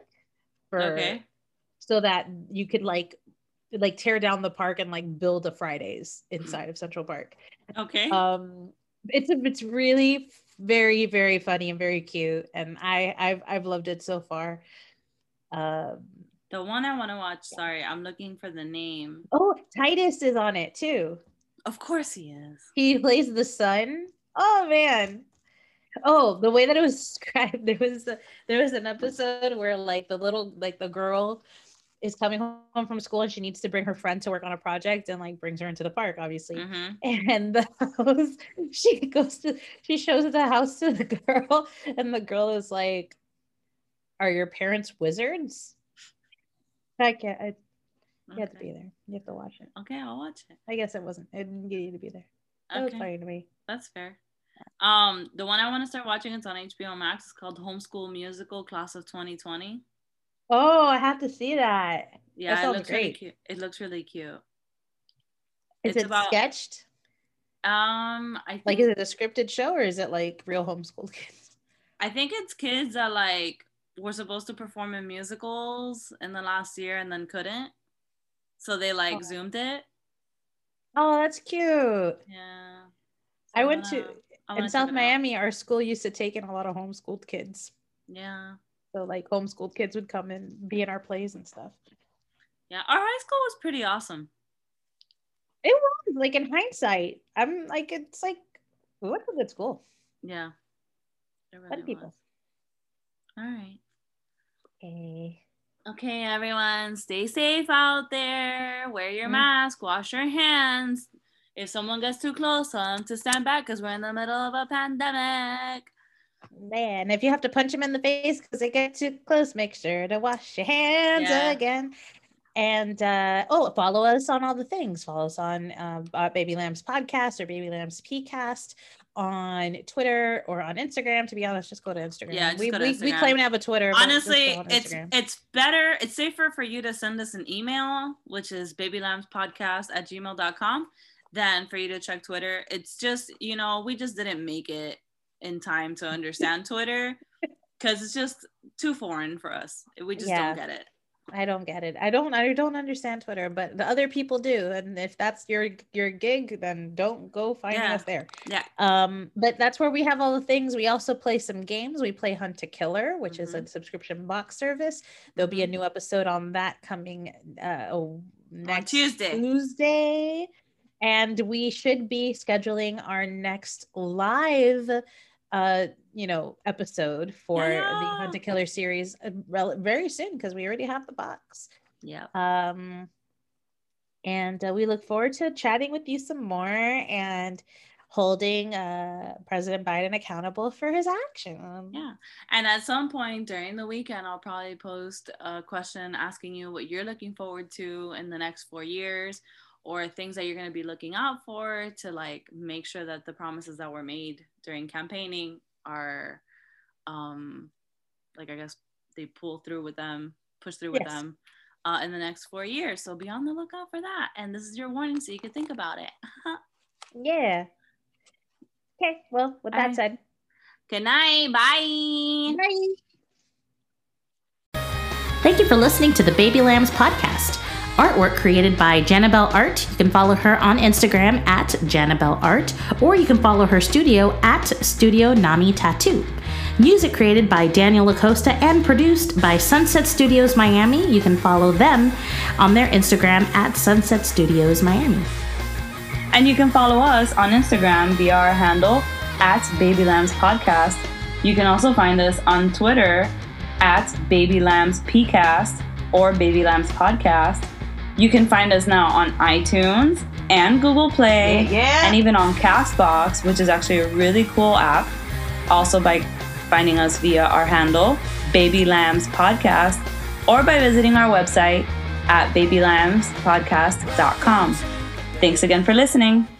Speaker 1: so that you could like tear down the park and like build a Fridays inside of Central Park.
Speaker 3: Okay.
Speaker 1: It's really very, very funny and very cute, and I've loved it so far.
Speaker 3: The one I want to watch, sorry, I'm looking for the name.
Speaker 1: Oh, Titus is on it too.
Speaker 3: Of course he is.
Speaker 1: He plays the son. Oh man. Oh, the way that it was described, there was an episode where like the girl is coming home from school and she needs to bring her friend to work on a project and like brings her into the park, obviously. And the house, she shows the house to the girl, and the girl is like, "Are your parents wizards?" I can't. You have to be there. You have to watch it.
Speaker 3: Okay, I'll watch it.
Speaker 1: I guess it didn't get you to be there. That was funny to me.
Speaker 3: That's fair. The one I want to start watching, it's on HBO Max. It's called Homeschool Musical Class of 2020.
Speaker 1: Oh, I have to see that.
Speaker 3: Yeah,
Speaker 1: that
Speaker 3: it looks really cute. It looks really cute.
Speaker 1: Is it sketched?
Speaker 3: I think,
Speaker 1: like, is it a scripted show or is it like real homeschool kids?
Speaker 3: I think it's kids that like were supposed to perform in musicals in the last year and then couldn't, so they like zoomed it.
Speaker 1: Oh, that's cute.
Speaker 3: Yeah. So
Speaker 1: I went to in South Miami. Our school used to take in a lot of homeschooled kids.
Speaker 3: Yeah. So
Speaker 1: like homeschooled kids would come and be in our plays and stuff.
Speaker 3: Yeah, our high school was pretty awesome.
Speaker 1: It was, like, in hindsight, I'm like, it's like, we went to a good school.
Speaker 3: Yeah. It really
Speaker 1: Fun people.
Speaker 3: was. All right.
Speaker 1: Okay,
Speaker 3: everyone, stay safe out there. Wear your mask, wash your hands. If someone gets too close, tell them to stand back because we're in the middle of a pandemic.
Speaker 1: Man, if you have to punch them in the face because they get too close, make sure to wash your hands again. And follow us on all the things. Follow us on Baby Lambs Podcast or Baby Lambs PCast on Twitter or on Instagram. To be honest, just go to Instagram.
Speaker 3: Yeah,
Speaker 1: we claim to have a Twitter.
Speaker 3: Honestly, it's better. It's safer for you to send us an email, which is babylambspodcast@gmail.com, than for you to check Twitter. It's just, we just didn't make it in time to understand Twitter because it's just too foreign for us. We just don't get it.
Speaker 1: I don't get it. I don't understand Twitter, but the other people do. And if that's your gig, then don't go finding us there.
Speaker 3: Yeah.
Speaker 1: But that's where we have all the things. We also play some games. We play Hunt to Killer, which is a subscription box service. There'll be a new episode on that coming next Tuesday. And we should be scheduling our next live episode for the Hunt to Killer series very soon because we already have the box.
Speaker 3: Yeah.
Speaker 1: And we look forward to chatting with you some more and holding President Biden accountable for his action.
Speaker 3: Yeah. And at some point during the weekend, I'll probably post a question asking you what you're looking forward to in the next 4 years, or things that you're going to be looking out for to like make sure that the promises that were made during campaigning are I guess they push through with them in the next 4 years. So be on the lookout for that. And this is your warning so you can think about it.
Speaker 1: Yeah. Okay. Well, with that said.
Speaker 3: Good night. Bye.
Speaker 1: Bye.
Speaker 4: Thank you for listening to the Baby Lambs podcast. Artwork created by Janabelle Art. You can follow her on Instagram at Janabelle Art, or you can follow her studio at Studio Nami Tattoo. Music created by Daniel Lacosta and produced by Sunset Studios Miami. You can follow them on their Instagram at Sunset Studios Miami.
Speaker 3: And you can follow us on Instagram via our handle at Baby Lambs Podcast. You can also find us on Twitter at Baby Lambs PCast or Baby Lambs Podcast. You can find us now on iTunes and Google Play and even on CastBox, which is actually a really cool app. Also by finding us via our handle, Baby Lambs Podcast, or by visiting our website at babylambspodcast.com. Thanks again for listening.